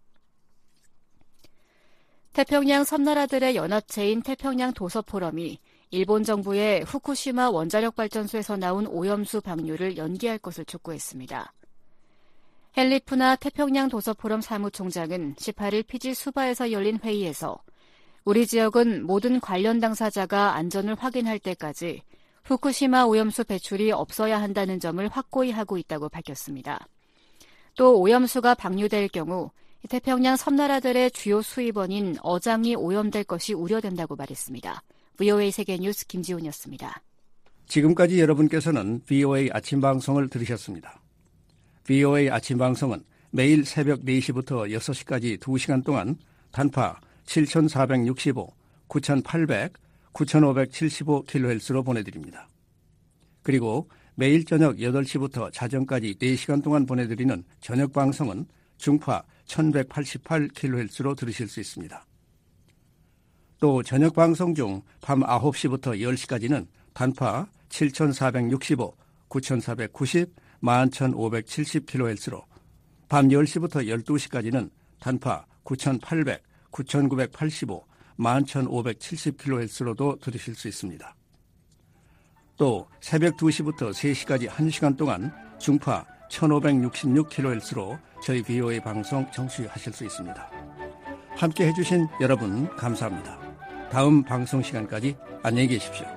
태평양 섬나라들의 연합체인 태평양 도서포럼이 일본 정부의 후쿠시마 원자력발전소에서 나온 오염수 방류를 연기할 것을 촉구했습니다. 헬리프나 태평양 도서포럼 사무총장은 십팔일 피지 수바에서 열린 회의에서 우리 지역은 모든 관련 당사자가 안전을 확인할 때까지 후쿠시마 오염수 배출이 없어야 한다는 점을 확고히 하고 있다고 밝혔습니다. 또 오염수가 방류될 경우 태평양 섬나라들의 주요 수입원인 어장이 오염될 것이 우려된다고 말했습니다. 브이오에이 세계뉴스 김지훈이었습니다. 지금까지 여러분께서는 브이오에이 아침 방송을 들으셨습니다. 브이오에이 아침 방송은 매일 새벽 네 시부터 여섯 시까지 두 시간 동안 단파 칠천사백육십오, 구천팔백, 구천오백칠십오 킬로헤르츠로 보내드립니다. 그리고 매일 저녁 여덟 시부터 자정까지 네 시간 동안 보내드리는 저녁 방송은 중파 천백팔십팔 킬로헤르츠로 들으실 수 있습니다. 또 저녁 방송 중 밤 아홉 시부터 열 시까지는 단파 칠천사백육십오, 구천사백구십, 만 천오백칠십 킬로헤르츠로, 밤 열 시부터 열두 시까지는 단파 구천팔백, 구천구백팔십오, 만 천오백칠십 킬로헤르츠로도 들으실 수 있습니다. 또 새벽 두 시부터 세 시까지 한 시간 동안 중파 천오백육십육 킬로헤르츠로 저희 브이오에이 방송 청취하실 수 있습니다. 함께 해주신 여러분 감사합니다. 다음 방송 시간까지 안녕히 계십시오.